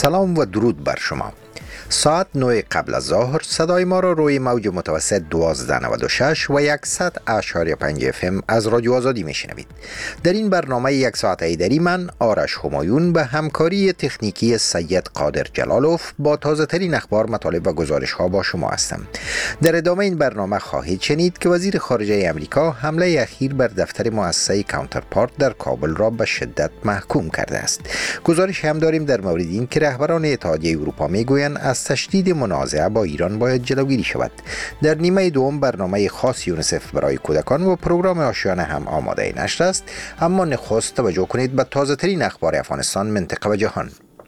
سلام و درود بر شما. ساعت 9 قبل از ظهر صدای ما را روی موج متوسط 1296 و 100.5 FM از رادیو آزادی میشنوید. در این برنامه یک ساعت ایدری من آرش همایون به همکاری تکنیکی سید قادر جلالوف با تازه ترین اخبار، مطالب و گزارش ها با شما هستم. در ادامه این برنامه خواهید شنید که وزیر خارجه امریکا حمله اخیر بر دفتر مؤسسه کانترپارت در کابل را به شدت محکوم کرده است. گزارش هم داریم در مورد این که رهبران اتحادیه اروپا میگویند از تشدید منازعه با ایران باید جلوگیری شود. در نیمه دوم برنامه خاص یونیسف برای کودکان و پروگرام آشیانه هم آماده نشر است، اما نخست توجه کنید به تازه ترین اخبار افغانستان، منطقه و جهان.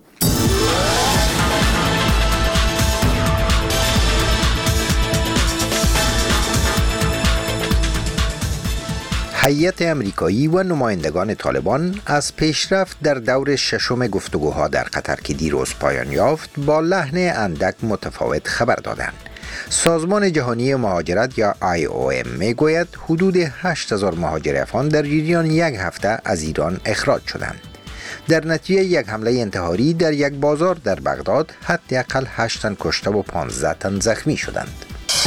هیئت امریکایی و نمایندگان طالبان از پیشرفت در دور ششم گفتگوها در قطر که دیروز پایان یافت با لحن اندک متفاوت خبر دادند. سازمان جهانی مهاجرت یا IOM میگوید حدود 8,000 مهاجر افغان در جریان یک هفته از ایران اخراج شدند. در نتیجه یک حمله انتحاری در یک بازار در بغداد حداقل 8 تن کشته و 15 تن زخمی شدند.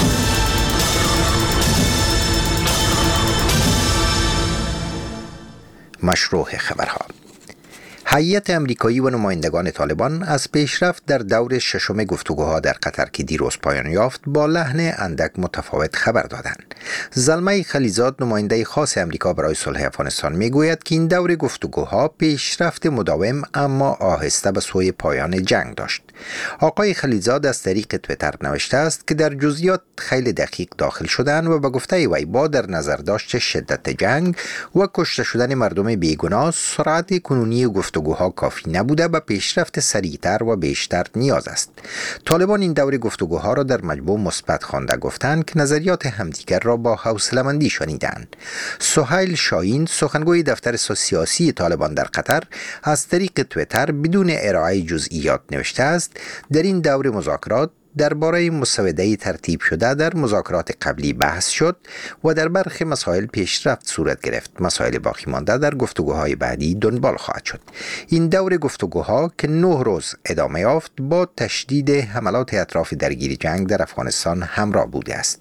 مشروع خبرها. هیئت امریکایی و نمایندگان طالبان از پیشرفت در دور ششم گفتگوها در قطر که دیروز پایان یافت با لحن اندک متفاوت خبر دادند. زلمه خلیزاد، نماینده خاص امریکا برای صلح افغانستان، میگوید که این دور گفتگوها پیشرفت مداوم اما آهسته به سوی پایان جنگ داشت. آقای خلیزاد از طریق توییتر نوشته است که در جزئیات خیلی دقیق داخل شدند و به گفته وی با در نظر داشت شدت جنگ و کشته شدن مردم بیگناه، سرعت کنونی گفتگوها کافی نبوده و پیشرفت سریعتر و بیشتر نیاز است. طالبان این دور گفتگوها را در مجموع مثبت خوانده، گفتند که نظریات همدیگر را با حوصله‌مندی شنیدند. سهیل شاهین، سخنگوی دفتر سیاسی طالبان در قطر، از طریق توییتر بدون ارائه جزئیات نوشته است در این دور مذاکرات درباره مسوده ترتیب شده در مذاکرات قبلی بحث شد و در برخی مسائل پیشرفت صورت گرفت. مسائل باقی مانده در گفتگوهای بعدی دنبال خواهد شد. این دور گفتگوها که 9 روز ادامه یافت با تشدید حملات اطراف درگیر جنگ در افغانستان همراه بوده است.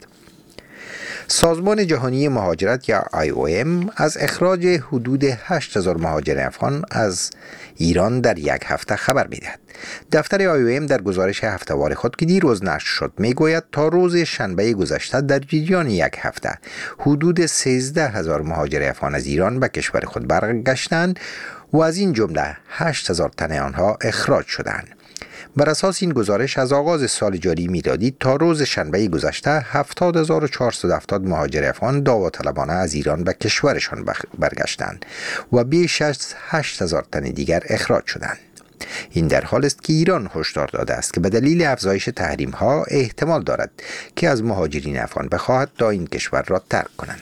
سازمان جهانی مهاجرت یا IOM از اخراج حدود 8,000 مهاجر افغان از ایران در یک هفته خبر می‌دهد. دفتر IOM در گزارش هفته‌وار خود که دیروز نشر شد میگوید تا روز شنبه گذشته در جریان یک هفته حدود 13,000 مهاجر افغان از ایران به کشور خود برگشتند و از این جمله 8,000 تن آنها اخراج شدند. بر اساس این گزارش از آغاز سال جاری میلادی تا روز شنبه گذشته 70,470 مهاجر افغان داوطلبانه از ایران به کشورشان برگشتند و بیش از 8,000 تن دیگر اخراج شدند. این در حال است که ایران هشدار داده است که به دلیل افزایش تحریم ها احتمال دارد که از مهاجرین افغان بخواهد تا این کشور را ترک کنند.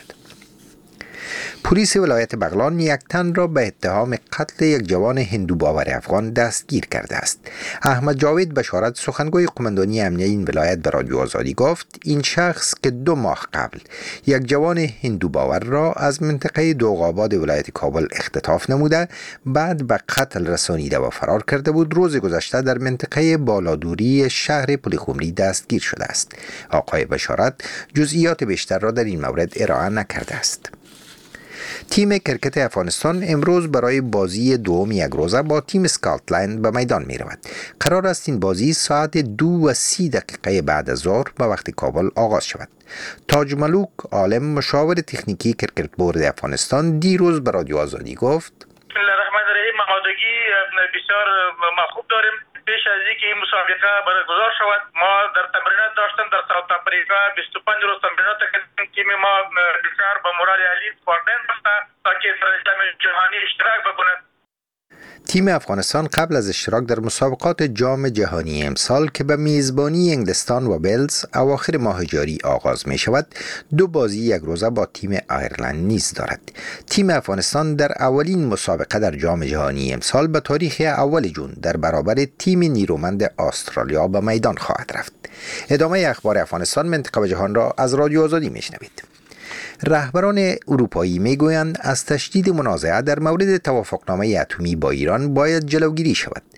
پلیس ولایت بغلان یک تن را به اتهام قتل یک جوان هندو باور افغان دستگیر کرده است. احمد جاوید بشارت، سخنگوی قماندانی امنیه این ولایت به رادیو آزادی گفت این شخص که 2 ماه قبل یک جوان هندو باور را از منطقه دوغاباد ولایت کابل اختطاف نموده بعد به قتل رسانیده و فرار کرده بود، روز گذشته در منطقه بالادوری شهر پلیخمری دستگیر شده است. آقای بشارت جزئیات بیشتر را در این مورد ارائه نکرده است. تیم کرکت افغانستان امروز برای بازی دوم یک روزه با تیم اسکاتلند به میدان می رود. قرار است این بازی ساعت 2:30 بعد از ظهر به وقت کابل آغاز شود. تاج ملوک عالم، مشاور تکنیکی کرکت بورد افغانستان، دیروز به رادیو آزادی گفت: بسم الله الرحمن الرحیم. آمادگی بسیار خوب داریم. پیش از اینکه این مسابقه برگزار شود ما در تمرینات داشتیم. در ساوت آفریقا 25 روز تمرینات کردیم. تیم ما بسیار با مورال عالی سپاردن بسته تا که در جام جهانی اشتراک بکند. تیم افغانستان قبل از اشتراک در مسابقات جام جهانی امسال که به میزبانی انگلستان و ولز اواخر ماه جاری آغاز می شود 2 بازی یک روزه با تیم آیرلند نیز دارد. تیم افغانستان در اولین مسابقه در جام جهانی امسال به تاریخ اول جون در برابر تیم نیرومند استرالیا به میدان خواهد رفت. ادامه اخبار افغانستان، منطقه و جهان را از رادیو آزادی می شنوید. رهبران اروپایی میگویند از تشدید منازعه در مورد توافقنامه اتمی با ایران باید جلوگیری شود.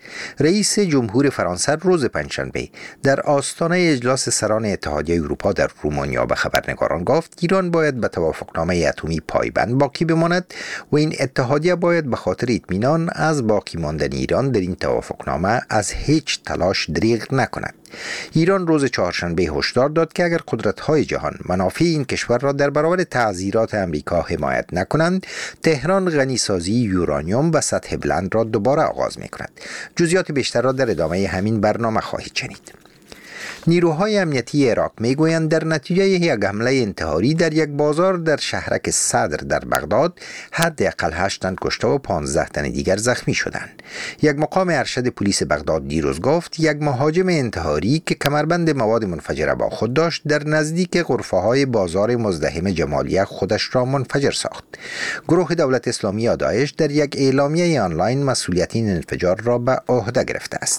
رئیس جمهور فرانسه روز پنجشنبه در آستانه اجلاس سران اتحادیه اروپا در رومانیا به خبرنگاران گفت ایران باید به توافقنامه اتمی پایبند باقی بماند و این اتحادیه باید به خاطر اطمینان از باقی ماندن ایران در این توافقنامه از هیچ تلاش دریغ نکند. ایران روز چهارشنبه هشدار داد که اگر قدرت‌های جهان منافع این کشور را در برابر تعزیرات امریکا حمایت نکنند، تهران غنیسازی یورانیوم و سطح بلند را دوباره آغاز می‌کند. جزئیات بیشتر را در ادامه همین برنامه خواهید شنید. نیروهای امنیتی عراق میگویند در نتیجه یک حمله انتحاری در یک بازار در شهرک صدر در بغداد حداقل 8 تن کشته و 15 تن دیگر زخمی شدند. یک مقام ارشد پلیس بغداد دیروز گفت یک مهاجم انتحاری که کمربند مواد منفجره با خود داشت در نزدیک غرفه‌های بازار مزدحم جمالیه خودش را منفجر ساخت. گروه دولت اسلامی یا داعش در یک اعلامیه آنلاین مسئولیت این انفجار را به عهده گرفته است.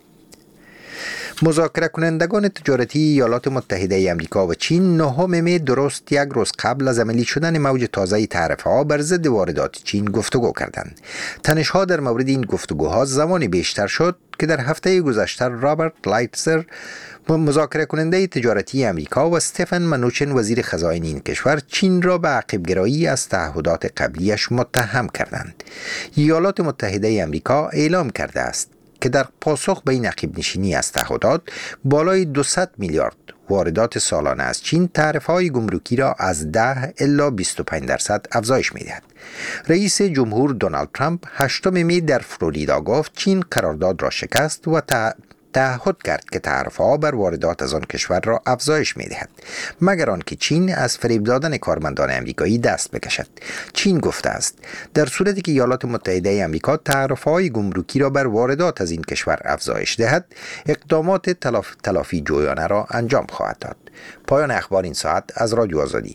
مذاکره کنندگان تجارتی ایالات متحده آمریکا و چین 9 می درست یک روز قبل از عملی شدن موج تازه تعرفه‌ها بر ضد واردات چین گفتگو کردند. تنش‌ها در مورد این گفتگوها زمانی بیشتر شد که در هفته گذشته رابرت لایتزر مذاکره کننده تجارتی آمریکا و استفن منوچن وزیر خزائن این کشور چین را به عقب‌گرایی از تعهدات قبلیش متهم کردند. ایالات متحده آمریکا اعلام کرده است که در پاسخ به این عقب نشینی از تعهدات بالای 200 میلیارد واردات سالانه از چین تعرفه‌های گمرکی را از 10 الی 25% افزایش می‌دهد. رئیس جمهور دونالد ترامپ 8 می در فلوریدا گفت چین قرارداد را شکست و تعهد کرد که تعرفه‌ها بر واردات از آن کشور را افزایش می‌دهد مگر آنکه چین از فریب دادن کارمندان آمریکایی دست بکشد. چین گفته است در صورتی که ایالات متحده آمریکا تعرفه‌های گمرکی را بر واردات از این کشور افزایش دهد، اقدامات تلافی جویانه را انجام خواهد داد. پایان اخبار این ساعت از رادیو آزادی.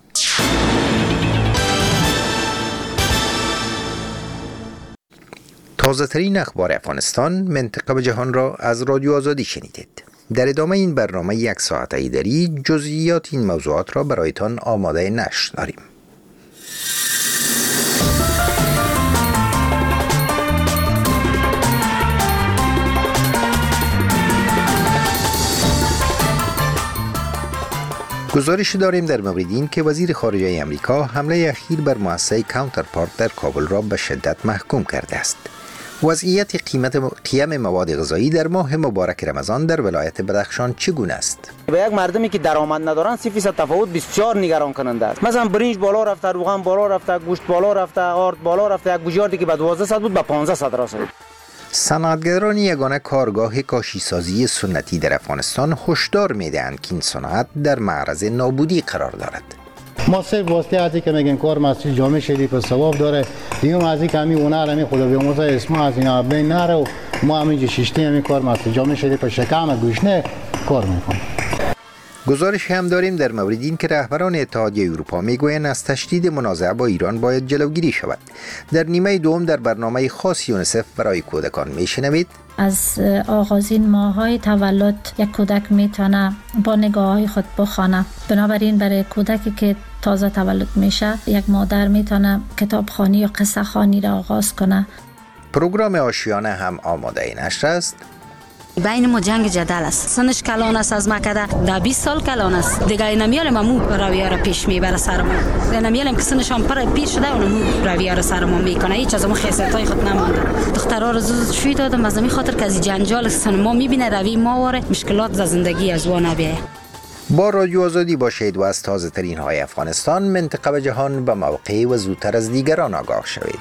تازه ترین اخبار افغانستان، منطقه و جهان را از رادیو آزادی شنیدید. در ادامه این برنامه یک ساعته ایدری جزئیات این موضوعات را برایتان آماده نشر داریم. گزارش داریم در مورد این که وزیر خارجه آمریکا حمله اخیر بر مؤسسه کانترپارت در کابل را به شدت محکوم کرده است. وضعیت قیم مواد غذایی در ماه مبارک رمضان در ولایت بدخشان چگونه است؟ به یک مردمی که درآمد ندارن 30% تفاوت بسیار نگران کننده است. مثلا برنج بالا رفته، روغن بالا رفته، گوشت بالا رفته، آرد بالا رفته، یک گوجه که به 1200 بود به 1500 رسید. صنعتگران یگانه کارگاه کاشیسازی سنتی در افغانستان هشدار می‌دهند که این صنعت در معرض نابودی قرار دارد. ما صرف واسطه از که میگن کار مسجد جامع شدی پر ثواب داره، دیگه از اینکه همین هنر همین خدا بیامرزه اسم از اینا بین نره و ما همینجا شیشتی همین کار مسجد جامع شدی پر شکم گوشنه کار میکنیم. گزارش هم داریم در مورد این که رهبران اتحادیه اروپا میگویند از تشدید منازعه با ایران باید جلوگیری شود. در نیمه دوم در برنامه خاص یونیسف برای کودکان میشنوید از آغازین ماه‌های تولد یک کودک میتونه با نگاه‌های خود بخوانه. بنابراین برای کودکی که تازه تولد میشه یک مادر میتونه کتابخوانی یا قصه خوانی را آغاز کنه. پروگرام آشیانه هم آماده نشر است. بین ما جنگ جدل است. سنش کلان است از مکده در 20 سال کلان است. دیگه نمیارم امو رویه را پیش میبره سر ما. نمیارم که سنش هم پر پیر شده اونم رویه را سر ما میکنه. هیچ از ما خاصیتای خود نمونده. دخترها رو زود شوی دادم از همین خاطر که از جنجال سن ما میبینه روی ما واره مشکلات در زندگی از وا نبیه. با رادیو آزادی باشید و از تازه ترین های افغانستان، منطقه و جهان به موقع و زودتر از دیگران آگاه شوید.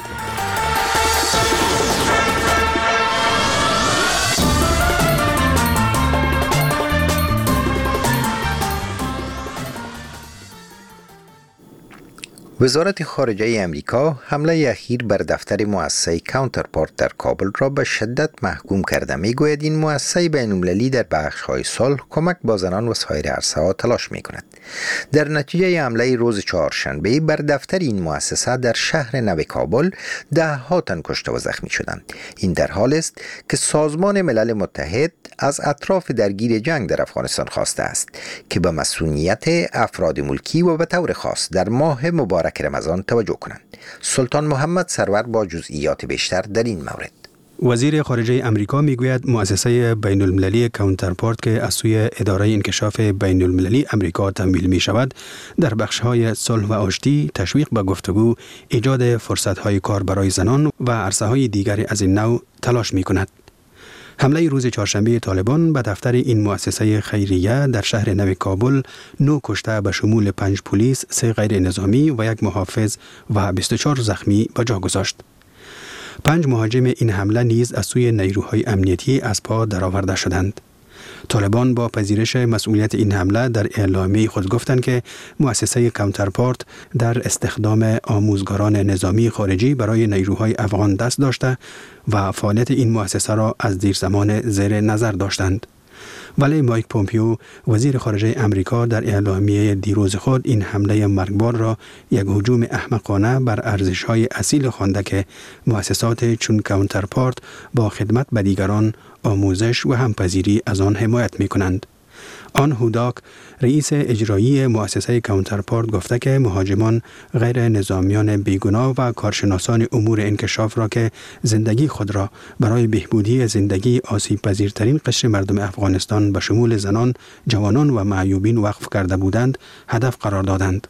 وزارت خارجه امریکا حمله اخیر بر دفتر مؤسسه کانترپارت در کابل را به شدت محکوم کرده. میگوید این مؤسسه بین‌المللی در بخش‌های صلح، کمک با زنان و سایر عرصه‌ها تلاش می‌کند. در نتیجه حمله روز چهارشنبه بر دفتر این مؤسسه در شهر نو کابل 10 تن کشته و زخمی شدند. این در حالی است که سازمان ملل متحد از اطراف درگیر جنگ در افغانستان خواسته است که به مسئولیت افراد ملکی و به طور خاص در ماه مبارک رمضان توجه کنند. سلطان محمد سرور با جزئیات بیشتر در این مورد. وزیر خارجه امریکا میگوید مؤسسه بین المللی کانترپارت که از سوی اداره انکشاف بین المللی امریکا تمویل می شود در بخش‌های صلح و آشتی، تشویق به گفتگو، ایجاد فرصت‌های کار برای زنان و عرصه‌های دیگری از این نوع تلاش می کند. حمله روز چهارشنبه طالبان به دفتر این مؤسسه خیریه در شهر نو کابل 9 کشته به شمول 5 پلیس، 3 غیر نظامی و 1 محافظ و 24 زخمی به جا گذاشت. 5 مهاجم این حمله نیز از سوی نیروهای امنیتی از پا درآورده شدند. طالبان با پذیرش مسئولیت این حمله در اعلامیه خود گفتند که مؤسسه کانترپارت در استخدام آموزگاران نظامی خارجی برای نیروهای افغان دست داشته و فعالیت این مؤسسه را از دیرزمان زیر نظر داشتند. ولی مایک پومپیو وزیر خارجه امریکا در اعلامیه دیروز خود این حمله مرگبار را یک هجوم احمقانه بر ارزش‌های اصیل خوانده که مؤسسات چون کانترپارت با خدمت به دیگران، آموزش و همپذیری از آن حمایت می‌کنند. آن هوداک رئیس اجرایی مؤسسه کانترپارت گفته که مهاجمان غیر نظامیان بیگناه و کارشناسان امور انکشاف را که زندگی خود را برای بهبودی زندگی آسیب پذیرترین قشر مردم افغانستان به شمول زنان، جوانان و معیوبین وقف کرده بودند هدف قرار دادند.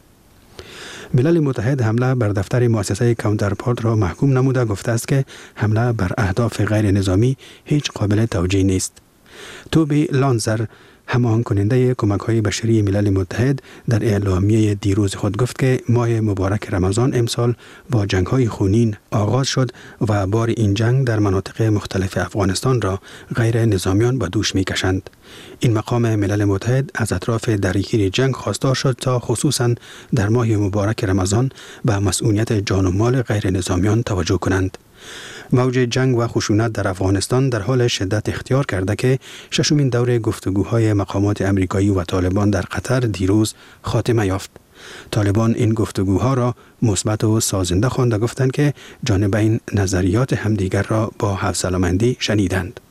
ملل متحد حمله بر دفتر مؤسسه کانترپارت را محکوم نموده گفته است که حمله بر اهداف غیر نظامی هیچ قابل توجیه نیست. توبی لانزر هماهنگ کننده کمک‌های بشری ملل متحد در اعلامیه دیروز خود گفت که ماه مبارک رمضان امسال با جنگ‌های خونین آغاز شد و بار این جنگ در مناطق مختلف افغانستان را غیر نظامیان به دوش می‌کشند. این مقام ملل متحد از اطراف درگیر جنگ خواستار شد تا خصوصاً در ماه مبارک رمضان به مسئولیت جان و مال غیر نظامیان توجه کنند. موج جنگ و خشونت در افغانستان در حال شدت اختیار کرده که ششمین دور گفتگوهای مقامات امریکایی و طالبان در قطر دیروز خاتمه یافت. طالبان این گفتگوها را مثبت و سازنده خوانده گفتند که جانبین نظریات همدیگر را با حوصله‌مندی شنیدند.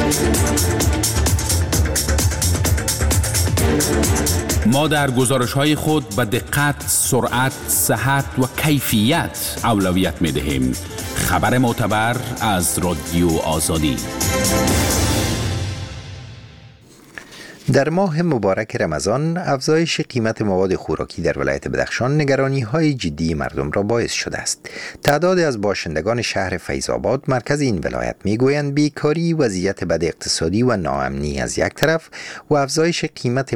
ما در گزارش‌های خود به دقت، سرعت، صحت و کیفیت اولویت می‌دهیم. خبر معتبر از رادیو آزادی. در ماه مبارک رمضان افزایش قیمت مواد خوراکی در ولایت بدخشان نگرانی‌های جدی مردم را باعث شده است. تعداد از باشندگان شهر فیض‌آباد مرکز این ولایت می‌گویند بیکاری، وضعیت بد اقتصادی و ناامنی از یک طرف و افزایش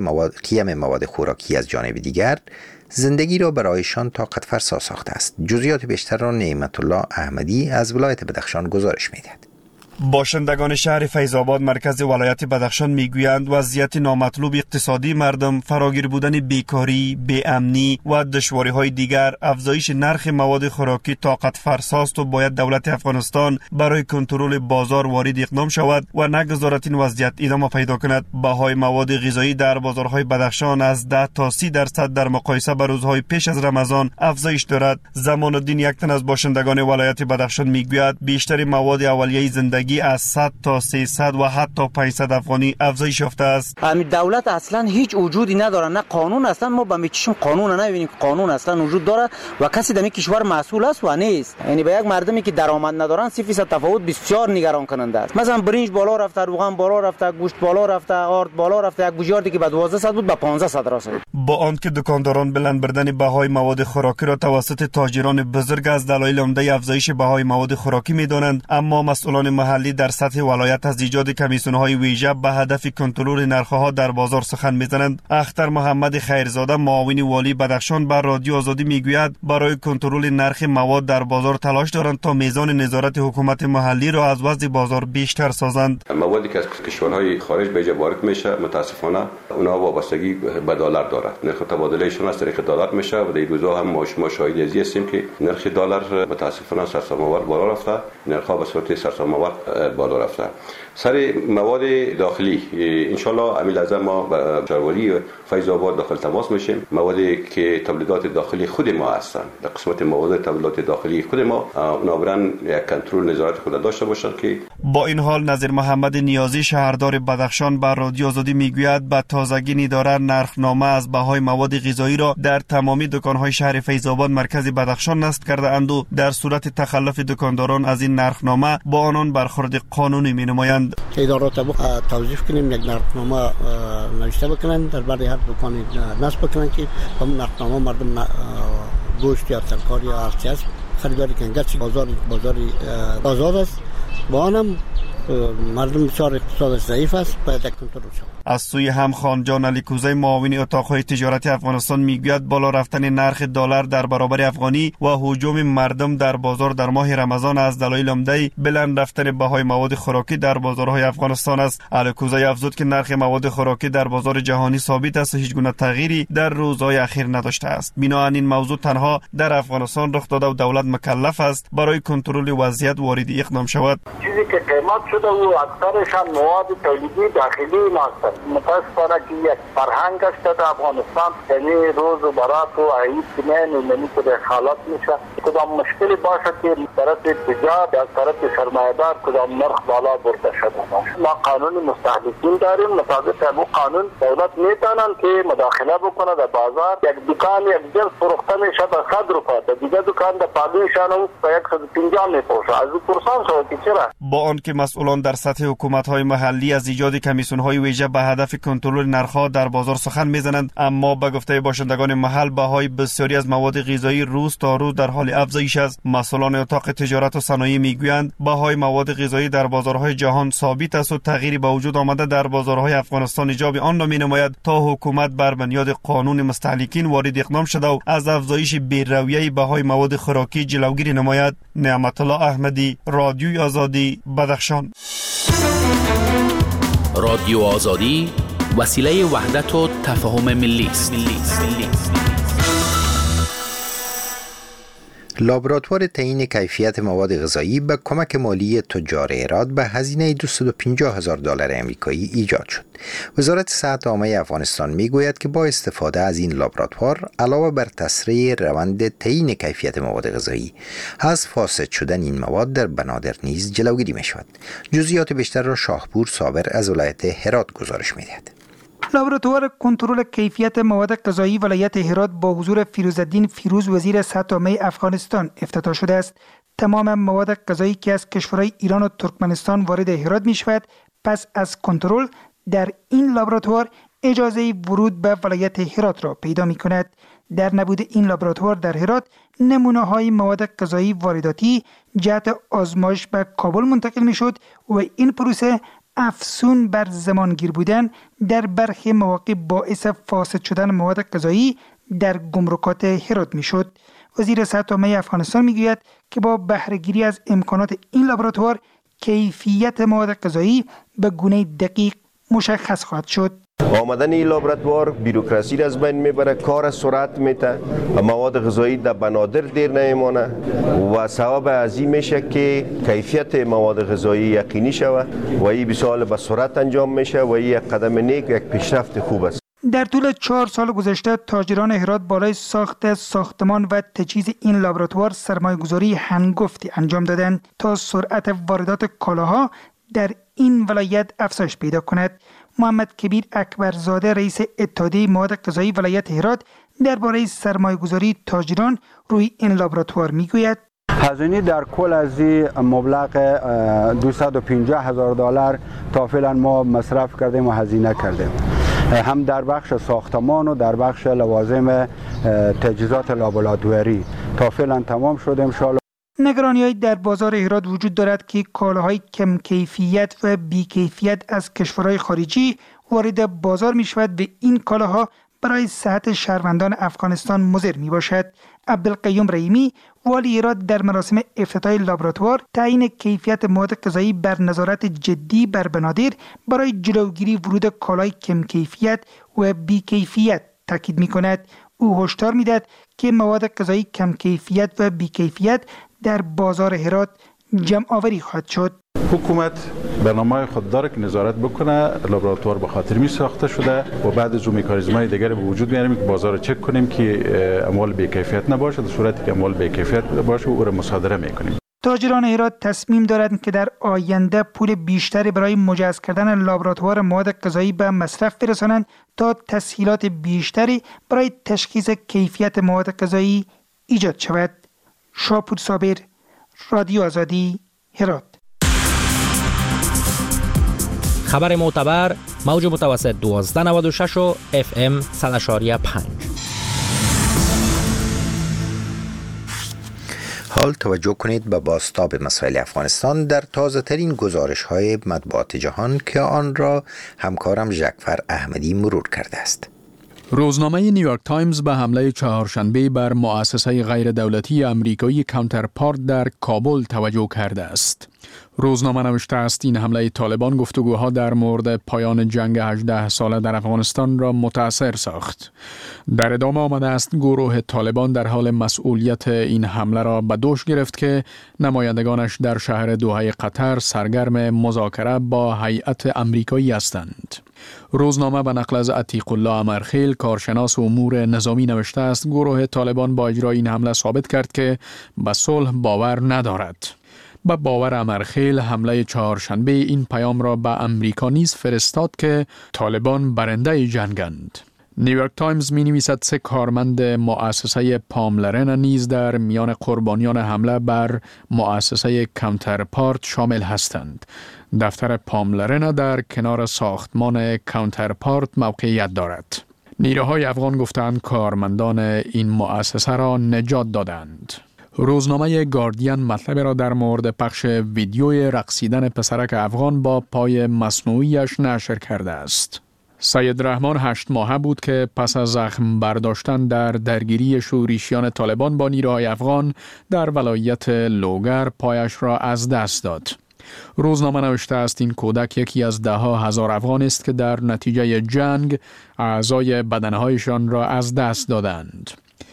قیم مواد خوراکی از جانب دیگر زندگی را برایشان طاقت فرسا ساخته است. جزئیات بیشتر را نعمت الله احمدی از ولایت بدخشان گزارش می‌دهد. باشندگان شهر فیض‌آباد مرکز ولایت بدخشان میگویند وضعیت نامطلوب اقتصادی مردم، فراگیر بودن بیکاری، بی‌امنی و دشواری‌های دیگر افزایش نرخ مواد خوراکی طاقت فرساست و باید دولت افغانستان برای کنترل بازار وارد اقدام شود و نگذارد این وضعیت ادامه پیدا کند. بهای مواد غذایی در بازارهای بدخشان از 10 تا 30% در مقایسه با روزهای پیش از رمضان افزایش دارد. زمان الدین یک تن از باشندگان ولایت بدخشان میگوید بیشتر مواد اولیه زندگی از 100 تا 300 و حتی 500 افغانی افزایش یافته است. همین دولت اصلا هیچ وجودی نداره، نه قانون، اصلا ما به میچشم قانون نمیبینیم. قانون اصلا وجود داره و کسی در این کشور مسئول است و نیست. یعنی به یک مردمی که درآمد ندارن 30% تفاوت بسیار نگران کننده است. مثلا برنج بالا رفته، روغن بالا رفته، گوشت بالا رفته، آرد بالا رفته. یک گوجه که به 1200 بود به 1500 رسید. با آنکه دکانداران بلند بردن بهای مواد خوراکی را توسط تاجران بزرگ از دلایل عمده افزایش بهای مواد خوراکی میدانند، اما مسئولان محلی در سطح ولایت از ایجاد کمیسیون‌های ویژه به هدف کنترل نرخ‌ها در بازار سخن می‌زنند. اختر محمد خیرزاده معاون والی بدخشان بر رادیو آزادی میگوید برای کنترل نرخ مواد در بازار تلاش دارند تا میزان نظارت حکومت محلی را از وضع بازار بیشتر سازند. موادی که از کشورهای خارج به اینجا وارد میشه متاسفانه اونها وابستگی به دلار دارد. نرخ تبادلهشون از طریق دلار میشه و در این روزها هم ما شاهد ازی هستیم که نرخ دلار متاسفانه سرسام‌آور بالا رفته، نرخ‌ها به صورت سرسام‌آور بالا رفته. سر مواد داخلی ان شاء الله امیل از ما با چاروالی فیض‌آباد داخل تماس میشیم. موادی که تولیدات داخلی خود ما هستند، در قسمت مواد تولیدات داخلی خود ما اونا برن یک کنترل نظارت خود داشته باشند. که با این حال نظیر محمد نیازی شهردار بدخشان بر رادیو آزادی میگوید با تازگی نداره نرخنامه از بهای مواد غذایی را در تمامی دکان‌های شهر فیض‌آباد مرکز بدخشان نصب کرده اند و در صورت تخلف دکانداران از این نرخنامه با آنان بر برخورد قانونی می نمایند. ادارات توظیف کنیم یک نرخنامه نوشته بکنن در برای هر دکانی نصب بکنن که همون نرخنامه مردم گوشت یا ترکاری یا هرچی است خریداری کنن. گرچه بازاری آزاد است با آنم مردم بسیار اقتصادش ضعیف است باید کنترل شود. از سوی هم خانجان علیکوزی معاون اتاقهای تجارتی افغانستان میگوید بالا رفتن نرخ دلار در برابر افغانی و هجوم مردم در بازار در ماه رمضان از دلایل عمده بلند رفتن بهای مواد خوراکی در بازارهای افغانستان است. علیکوزی افزود که نرخ مواد خوراکی در بازار جهانی ثابت است و هیچ گونه تغییری در روزهای اخیر نداشته است. بنابراین این موضوع تنها در افغانستان رخ داده و دولت مکلف است برای کنترل وضعیت واردی اقدام شود. چیزی که قیمت شده و اکثرشان مواد تولیدی داخلی هستند. متاسفانه که یک فرهنگ است در افغانستان، یعنی روز و برات و عید کنین که در حالات میشه کدام مشکلی باشه که طرف تجار یا طرف سرمایه‌دار کدام نرخ بالا برده شده باشه. ما قانون مستهلکین داریم، مطابق همون قانون دولت میتونن که مداخله بکنه در بازار. یک دکان یک جنس فروخته میشه به 100 روپیه، دیگه دکان در پادویشان به 150 میفروشه. از او پرسان شد که چرا؟ با آنکه مسئولان در سطح حکومت‌های محلی از ایجاد کمیسیون‌های ویژه به هدف کنترل نرخ‌ها در بازار سخن می‌زنند، اما به گفته باشندگان محل بهای بسیاری از مواد غذایی روز تا روز در حال افزایش است. مسئولان اتاق تجارت و صنایع میگویند بهای مواد غذایی در بازارهای جهان ثابت است و تغییری به وجود آمده در بازارهای افغانستان ایجاب آن را می‌نماید تا حکومت بر بنیاد قانون مستهلکین وارد اقدام شده و از افزایش بی‌رویه بهای مواد خوراکی جلوگیری نماید. نعمت الله احمدی، رادیوی آزادی، بدخشان. رادیو آزادی وسیله وحدت و تفاهم ملی است. لابراتوار تعیین کیفیت مواد غذایی به کمک مالی تجار هرات به هزینه $250,000 آمریکایی ایجاد شد. وزارت صحت عامه افغانستان میگوید که با استفاده از این لابراتوار علاوه بر تسریع روند تعیین کیفیت مواد غذایی، از فاسد شدن این مواد در بنادر نیز جلوگیری می شود. جزئیات بیشتر را شاهپور صابر از ولایت هرات گزارش می‌دهد. لابراتوار کنترل کیفیت مواد غذایی ولایت هرات با حضور فیروزالدین فیروز وزیر صحت عامه افغانستان افتتاح شده است. تمام مواد غذایی که از کشورهای ایران و ترکمنستان وارد هرات می شود پس از کنترل در این لابراتوار اجازه ورود به ولایت هرات را پیدا می کند. در نبود این لابراتوار در هرات نمونه های مواد غذایی وارداتی جهت آزمایش به کابل منتقل می شد و این پروسه افزون بر زمانگیر بودن در برخی مواقع باعث فاسد شدن مواد غذایی در گمرکات هرات میشد. وزیر صحت عامه افغانستان میگوید که با بهره گیری از امکانات این لابراتوار کیفیت مواد غذایی به گونه دقیق مشخص خواهد شد. آمدن این لابراتوار بیروکراسی را از بین میبره، کار سرعت میده و مواد غذایی در بنادر دیر نمیمانه و سبب از این میشه که کیفیت مواد غذایی یقینی شود و این بسیار به سرعت انجام میشه و این یک قدم نیک، یک پیشرفت خوب است. در طول 4 سال گذشته تاجران هرات بالای ساخت ساختمان و تجهیز این لابراتوار سرمایه‌گذاری هنگفتی انجام دادند تا سرعت واردات کالاها در این ولایت افزایش پیدا کند. محمد کبیر اکبرزاده رئیس اتحادیه مواد غذایی ولایت هرات درباره سرمایه‌گذاری تاجران روی این لابراتوار میگوید: هزینه در کل از این مبلغ $250,000 تا فعلا ما مصرف کردیم و هزینه کردیم، هم در بخش ساختمان و در بخش لوازم تجهیزات لابراتواری تا فعلا تمام شده. انشاءالله نگرانی‌هایی در بازار هرات وجود دارد که کالاهای کم کیفیت و بی کیفیت از کشورهای خارجی وارد بازار می شود و این کالاها برای صحت شهروندان افغانستان مضر می باشد. عبدالقیوم رحیمی والی هرات در مراسم افتتاح لابراتوار تعیین کیفیت مواد غذایی بر نظارت جدی بر بنادر برای جلوگیری ورود کالای کم کیفیت و بی کیفیت تاکید می کند. او هشدار می دهد که مواد غذایی کم کیفیت و بی کیفیت در بازار هرات جمع آوری خواهد شد. حکومت برنامه خود داره که نظارت بکنه. لابراتوار به خاطر می ساخته شده و بعد از اون مکانیزم‌های دیگر به وجود میاریم که بازار چک کنیم که اموال بی کیفیت نباشه. در صورتی که اموال بی کیفیت باشه او را مصادره میکنیم. تاجران هرات تصمیم دارند که در آینده پول بیشتری برای مجهز کردن لابراتوار مواد غذایی به مصرف برسانند تا تسهیلات بیشتری برای تشخیص کیفیت مواد غذایی ایجاد شود. شاپور صابر، رادیو آزادی، هرات. خبر معتبر موج متوسط 1296 و FM 100.5. حال توجه کنید به بازتاب مسائل افغانستان در تازه ترین گزارش های مطبوعات جهان که آن را همکارم جعفر احمدی مرور کرده است. روزنامه نیویورک تایمز به حمله چهارشنبه بر مؤسسه غیر دولتی امریکایی کانترپارت در کابل توجه کرده است. روزنامه نوشته است این حمله طالبان گفتگوها در مورد پایان جنگ 18 ساله در افغانستان را متاثر ساخت. در ادامه آمده است گروه طالبان در حال مسئولیت این حمله را به دوش گرفت که نمایندگانش در شهر دوحه قطر سرگرم مذاکره با هیئت امریکایی هستند. روزنامه به نقل از عتیق الله امرخیل کارشناس امور نظامی نوشته است گروه طالبان با اجرای این حمله ثابت کرد که به صلح باور ندارد. با باور امرخیل حمله چهارشنبه این پیام را به امریکا نیز فرستاد که طالبان برنده جنگند. نیویورک تایمز می نویسد 3 کارمند مؤسسه پاملرن نیز در میان قربانیان حمله بر مؤسسه کانترپارت شامل هستند. دفتر پاملرن در کنار ساختمان کانترپارت موقعیت دارد. نیروهای افغان گفتند کارمندان این مؤسسه را نجات دادند. روزنامه گاردین مطلب را در مورد پخش ویدیوی رقصیدن پسرک افغان با پای مصنوعیش نشر کرده است. سید رحمان 8 ماهه بود که پس از زخم برداشتن در درگیری شورشیان طالبان با نیروهای افغان در ولایت لوگر پایش را از دست داد. روزنامه نوشته است این کودک یکی از 10,000 افغان است که در نتیجه جنگ اعضای بدنهایشان را از دست دادند.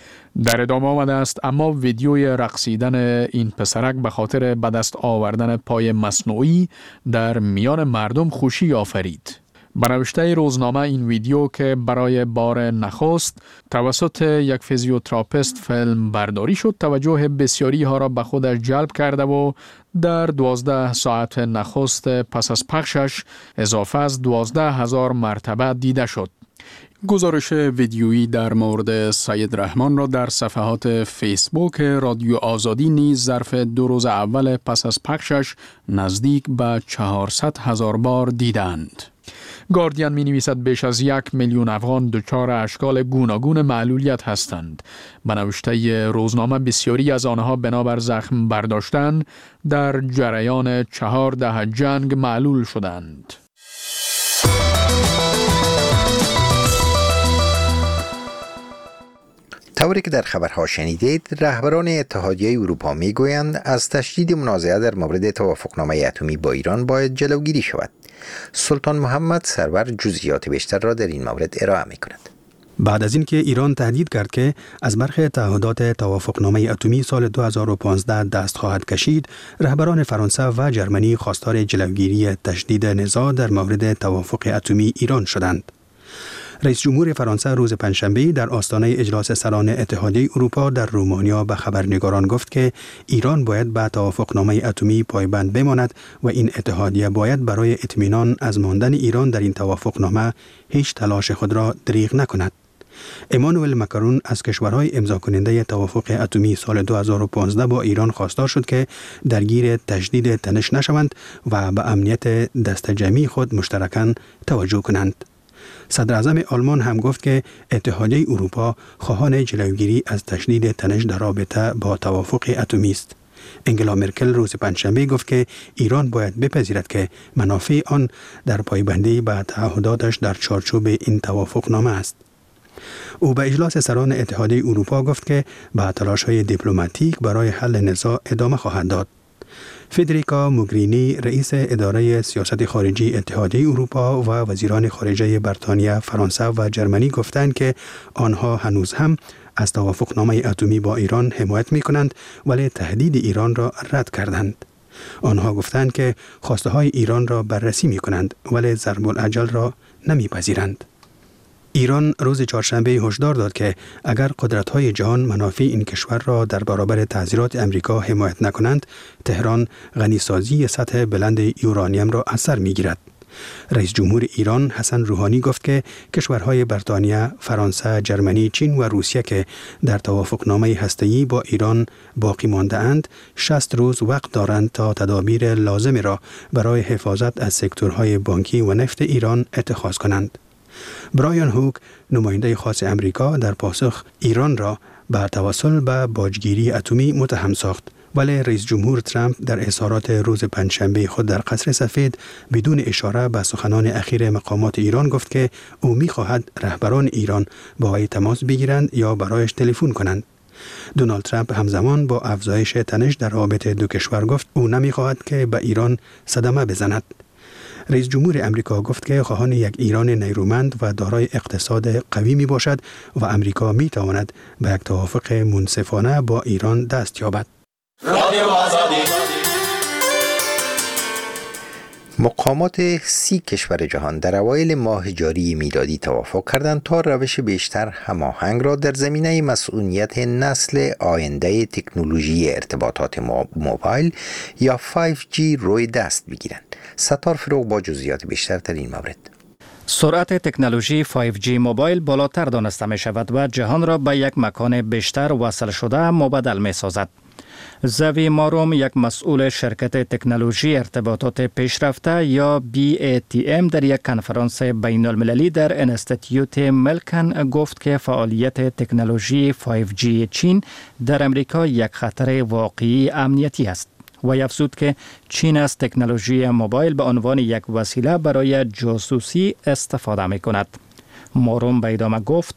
در ادامه آمده است اما ویدیوی رقصیدن این پسرک به خاطر به دست آوردن پای مصنوعی در میان مردم خوشی آفرید. به نوشته روزنامه این ویدیو که برای بار نخست توسط یک فیزیوتراپیست فیلم برداری شد توجه بسیاری ها را به خودش جلب کرده و در 12 ساعت نخست پس از پخشش اضافه از 12,000 مرتبه دیده شد. گزارش ویدیویی در مورد سید رحمان را در صفحات فیسبوک رادیو آزادی نیز ظرف 2 روز اول پس از پخشش نزدیک به 400,000 بار دیدند. گاردین می نویسد بیش از 1 میلیون افغان دچار اشکال گوناگون معلولیت هستند. به نوشته روزنامه بسیاری از آنها بنابر زخم برداشتن در جریان 4 دهه جنگ معلول شدند. طوری که در خبرها شنیدید، رهبران اتحادیه اروپا میگویند از تشدید منازعه در مورد توافقنامه اتمی با ایران باید جلوگیری شود. سلطان محمد سرور جزئیات بیشتر را در این مورد ارائه می‌کند. بعد از اینکه ایران تهدید کرد که از برخی تعهدات توافقنامه اتمی سال 2015 دست خواهد کشید، رهبران فرانسه و جرمنی خواستار جلوگیری تشدید نزاع در مورد توافق اتمی ایران شدند. رئیس جمهور فرانسه روز پنجشنبه در آستانه اجلاس سران اتحادیه اروپا در رومانیا به خبرنگاران گفت که ایران باید به توافقنامه اتمی پایبند بماند و این اتحادیه باید برای اطمینان از ماندن ایران در این توافقنامه هیچ تلاش خود را دریغ نکند. امانوئل ماکرون از کشورهای امضا کننده توافق اتمی سال 2015 با ایران خواستار شد که درگیر تجدید تنش نشوند و به امنیت دست جمعی خود مشترکاً توجه کنند. صدر اعظم آلمان هم گفت که اتحادیه اروپا خواهان جلوگیری از تشدید تنش در رابطه با توافق اتمی است. انگلا مرکل روز پنجشنبه گفت که ایران باید بپذیرد که منافع آن در پایبندی به تعهداتش در چارچوب این توافقنامه است. او به اجلاس سران اتحادیه اروپا گفت که به تلاش‌های دیپلماتیک برای حل نزاع ادامه خواهد داد. فدریکا موگرینی رئیس اداره سیاست خارجی اتحادیه اروپا و وزیران خارجه بریتانیا، فرانسه و جرمنی گفتند که آنها هنوز هم از توافقنامه اتمی با ایران حمایت می‌کنند ولی تهدید ایران را رد کردند. آنها گفتند که خواسته های ایران را بررسی می‌کنند ولی ضرب الاجل را نمی‌پذیرند. ایران روز چهارشنبه هشدار داد که اگر قدرت‌های جهان منافع این کشور را در برابر تعذیرات امریکا حمایت نکنند، تهران غنیسازی سطح بلند یورانیم را از سر می‌گیرد. رئیس جمهور ایران حسن روحانی گفت که کشورهای بریتانیا، فرانسه، جرمنی، چین و روسیه که در توافقنامه هسته‌ای با ایران باقی مانده اند 60 روز وقت دارند تا تدابیر لازم را برای حفاظت از سکتورهای بانکی و نفت ایران اتخاذ کنند. برایان هوک، نماینده خاص امریکا، در پاسخ ایران را به توسل به باجگیری اتمی متهم ساخت، ولی رئیس جمهور ترامپ در اظهارات روز پنجشنبه خود در قصر سفید بدون اشاره به سخنان اخیر مقامات ایران گفت که او می‌خواهد رهبران ایران با وی تماس بگیرند یا برایش تلفن کنند. دونالد ترامپ همزمان با افزایش تنش در رابطه دو کشور گفت او نمی‌خواهد که به ایران صدمه بزند. رئیس جمهور امریکا گفت که خواهان یک ایران نیرومند و دارای اقتصاد قوی می باشد و امریکا می تواند به یک توافق منصفانه با ایران دست یابد. مقامات 30 کشور جهان در اوایل ماه جاری میلادی توافق کردند تا روش بیشتر هماهنگ را در زمینه مسئولیت نسل آینده تکنولوژی ارتباطات موبایل یا 5G روی دست بگیرند. ستار فروغ با جزئیات بیشتر در این مورد. سرعت تکنولوژی 5G موبایل بالاتر دانسته می شود و جهان را به یک مکان بیشتر وصل شده مبدل می سازد. زوی ماروم، یک مسئول شرکت تکنولوژی ارتباطات پیشرفته یا BATM در یک کنفرانس بین المللی در انستیتیوت ملکن گفت که فعالیت تکنولوژی 5G چین در امریکا یک خطر واقعی امنیتی است و افزود که چین از تکنولوژی موبایل به عنوان یک وسیله برای جاسوسی استفاده می کند. ماروم به ادامه گفت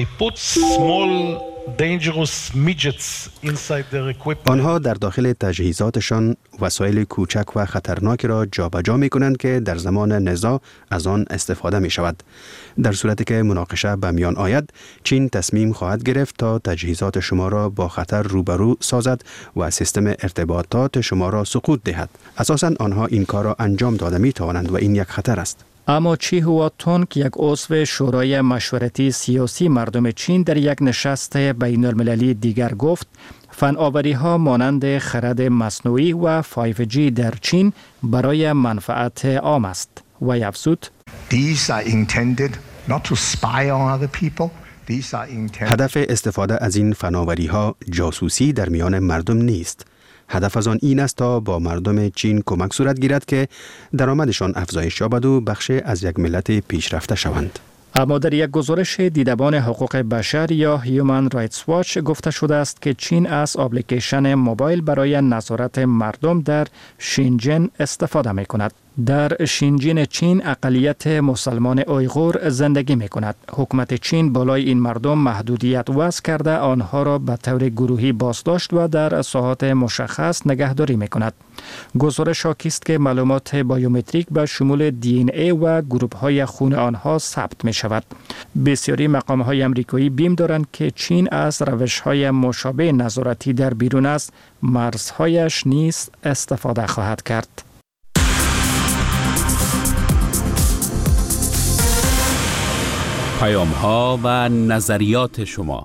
آنها در داخل تجهیزاتشان وسایل کوچک و خطرناک را جابجا می کنند که در زمان نزاع از آن استفاده می شود. در صورتی که مناقشه به میان آید، چین تصمیم خواهد گرفت تا تجهیزات شما را با خطر روبرو سازد و سیستم ارتباطات شما را سقوط دهد. اساساً آنها این کار را انجام داده می توانند و این یک خطر است. اما چی هوا تونگ، یک عضو شورای مشورتی سیاسی مردم چین، در یک نشست بین المللی دیگر گفت فناوری ها مانند خرد مصنوعی و 5G در چین برای منفعت عام است و افزود هدف استفاده از این فناوری ها جاسوسی در میان مردم نیست. هدف از آن این است تا با مردم چین کمک صورت گیرد که درآمدشان افزایش یابد و بخش از یک ملت پیشرفته شوند. اما در یک گزارش دیدبان حقوق بشر یا هیومن رایتس واچ گفته شده است که چین از اپلیکیشن موبایل برای نظارت مردم در شینجن استفاده می کند. در شینجن چین اقلیت مسلمان اویغور زندگی می کند. حکومت چین بالای این مردم محدودیت وضع کرده آنها را به طور گروهی بازداشت و در ساحات مشخص نگهداری می کند. گزارش حاکی است که معلومات بایومتریک به شمول DNA و گروپ های خون آنها ثبت می شود. بسیاری مقام های امریکایی بیم دارند که چین از روش های مشابه نظارتی در بیرون از مرزهایش نیز استفاده خواهد کرد. پیام‌ها و نظریات شما.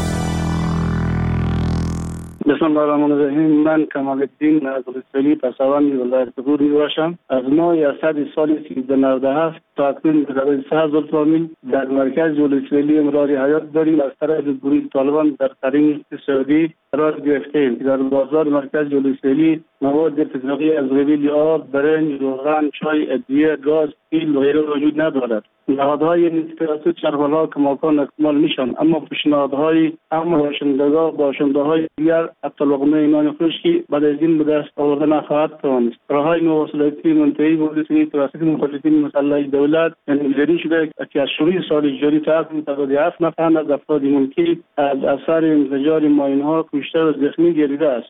بسم الله الرحمن الرحیم. من کمال الدین از رسولی پسوند ولایت غور میباشم. از ماه اسد سال 1397 تا اکنون به 3000 فامیل در مرکز ولسوالی امرار حیات داریم. از طرف گروه طالبان در ترین اقتصادی قرار گرفتیم. در بازار مرکز ولسوالی مواد غذایی از قبیل آب، برنج، روغن، چای، ادویه، گاز، تیل و غیره وجود ندارد. نهادهای نیمه‌توسط شهرها کماکان اکمال میشن، اما پیشنهادهای باشنده‌های دیگر حتی لقمه نان خشکی بعد از این به دست آوردن نخواهد توانست. راههای مواصلاتی منتهی به ولسوالی توسط مخالفین مسلح دولت جاری شده که از شروع سال جاری تا اکنون تعداد 7 نفر از افراد ملکی از اثر انفجار ماین‌ها کشته و زخمی گردیده است.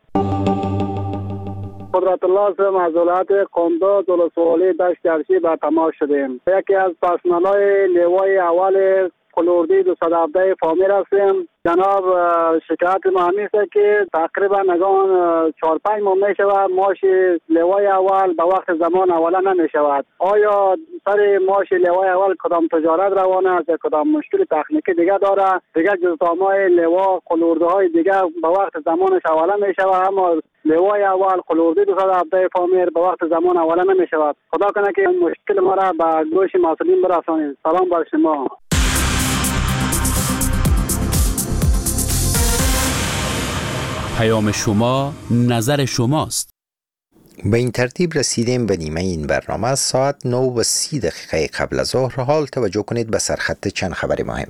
قدرت الله سم از ولایت قندوز ولسوالی دشت ارشی به تماس شدیم. یکی از پرسنل‌های لیوای اول خلوردی 217 فامیل هستیم. جناب شکایت ما همی است که تقریبا نگان 4-5 ماه می شود ماش لوای اول به وقت زمان اولا نمی شود. آیا سر ماش لوای اول کدام تجارت روانه است یا کدام مشکل تکنیکی دیگه داره؟ دیگه جزتامای لوا خلورده های دیگه به وقت زمانش اولا می شود، اما لوای اول خلوردی 217 فامیل به وقت زمان اولا نمی شود. خدا کنه که مشکل ما را به گوش مسئولین برسانید. سلام بر شما. پیام شما، نظر شماست. به این ترتیب رسیدیم به نیمه این برنامه. از ساعت 9:30 قبل از ظهر. حال توجه کنید به سرخط چند خبر مهم.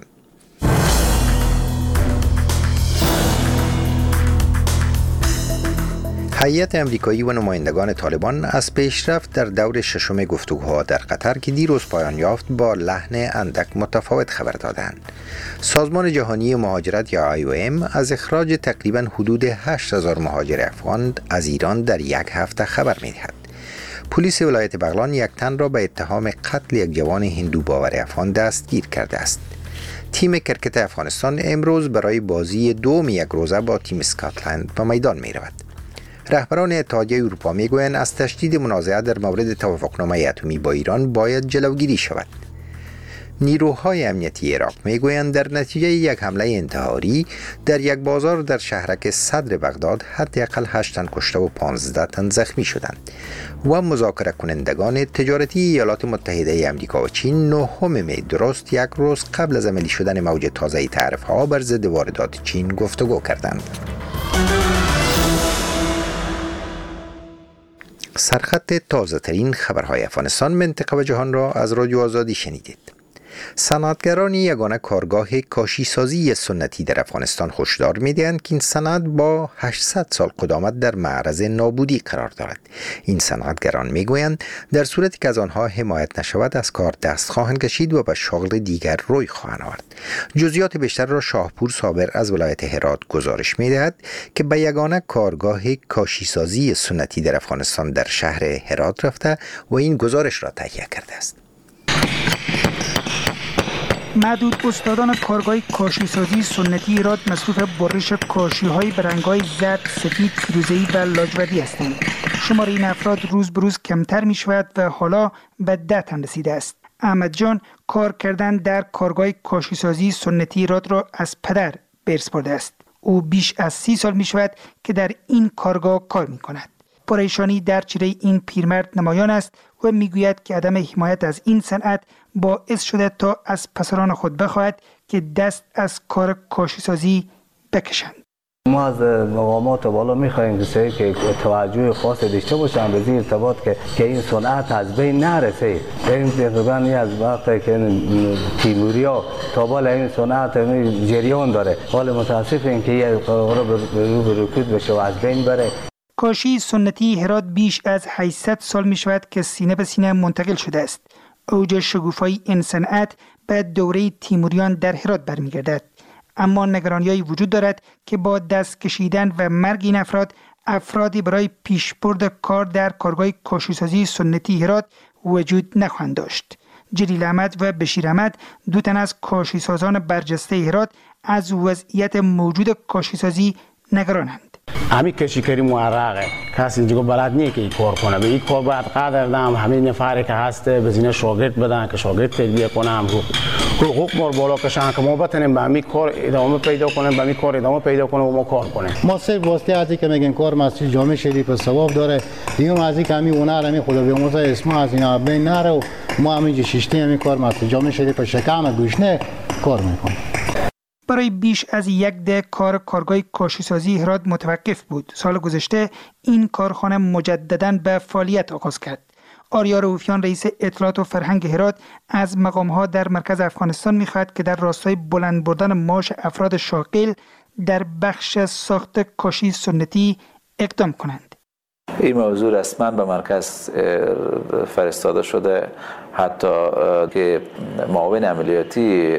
هیئت امریکایی و نمایندگان طالبان از پیشرفت در دور ششم گفتگوها در قطر که دیروز پایان یافت با لحن اندک متفاوت خبر دادند. سازمان جهانی مهاجرت یا IOM از اخراج تقریباً حدود 8,000 مهاجر افغان از ایران در یک هفته خبر می‌دهد. پلیس ولایت بغلان یک تن را به اتهام قتل یک جوان هندو باور افغان دستگیر کرده است. تیم کرکت افغانستان امروز برای بازی دوم یک روزه با تیم اسکاتلند به میدان می‌رود. رهبران اتحادیه اروپا میگویند از تشدید منازعه در مورد توافقنامه اتمی با ایران باید جلوگیری شود. نیروهای امنیتی عراق میگویند در نتیجه یک حمله انتحاری در یک بازار در شهرک صدر بغداد حداقل 8 تن کشته و 15 تن زخمی شدند و مذاکره کنندگان تجارتی ایالات متحده آمریکا و چین 9 می درست یک روز قبل از عملی شدن موج تازه تعرفه‌ها بر ضد واردات چین گفتگو کردند. سرخط تازه ترین خبرهای افغانستان، منطقه و جهان را از رادیو آزادی شنیدید. صنعتگران یگانه کارگاه کاشیسازی سنتی در افغانستان هشدار می‌دهند که این صنعت با 800 سال قدامت در معرض نابودی قرار دارد. این صنعتگران میگویند در صورتی که از آنها حمایت نشود از کار دست خواهند کشید و به شغل دیگر روی خواهند آورد. جزئیات بیشتر را شاهپور صابر از ولایت هرات گزارش می‌دهد که به یگانه کارگاه کاشیسازی سنتی در افغانستان در شهر هرات رفته و این گزارش را تهیه کرده است. معدود استادان کارگاه کاشیسازی سنتی هرات مصروف برش کاشی‌های به رنگ‌های زرد، سفید، فیروزه‌ای و لاجوردی هستند. شمار این افراد روز به روز کمتر می‌شود و حالا به 10 تن رسیده است. احمد جان کار کردن در کارگاه کاشیسازی سنتی هرات را از پدر به ارث برده است. او بیش از 30 سال می‌شود که در این کارگاه کار می‌کند. پریشانی در چهره این پیرمرد نمایان است و میگوید که عدم حمایت از این صنعت باعث شده تا از پسران خود بخواهد که دست از کار کاشیسازی بکشند. ما از مقامات بالا می‌خواهیم که توجه خاص داشته باشند به این ارتباط که این صنعت از بین نرسه. این تقریبا از وقتی که تیموریا تا بالا این صنعت جریان داره. حال متاسفیم که یه قرار به رکود بشه و از بین بره. کاشی سنتی هرات بیش از 800 سال می شود که سینه به سینه منتقل شده است. اوج شگوفایی این صنعت به دوره تیموریان در هرات برمیگردد. اما نگرانی‌هایی وجود دارد که با دست کشیدن و مرگ این افرادی برای پیشبرد کار در کارگاه کاشیسازی سنتی هرات وجود نخواهند داشت. جلیل احمد و بشیر احمد، دو تن از کاشیسازان برجسته هرات، از وضعیت موجود کاشیسازی نگرانند. همین کشیکاری معرقه کسی اینجا بلد نیست که این کار کنه. به این کار باید قدر دم همین نفری که هسته بزینه شاگرد بدن که شاگرد تربیه کنم، حقوق ما بالا کشن که ما بتونیم به همین کار ادامه پیدا کنیم، به همین کار ادامه پیدا کنیم و ما کار کنیم. ما صرف واسطه ازی که میگن کار مسجد جامع شریف پر ثواب داره، دیگه ازی که همین هنر همین خدا بیامرزه اسم از اینا بین نره و ما همین شیشتی همین کار مسجد جامع شریف پر شکم گوشنه کار میکنیم. برای بیش از یک دهه کارگاه کاشیسازی هرات متوقف بود. سال گذشته این کارخانه مجدداً به فعالیت آغاز کرد. آریا روفیان رئیس اطلاعات و فرهنگ هرات از مقام‌ها در مرکز افغانستان می‌خواهد که در راستای بلند بردن معاش افراد شاغل در بخش ساخت کاشی سنتی اقدام کنند. این موضوع رسما به مرکز فرستاده شده، حتی که معاون عملیاتی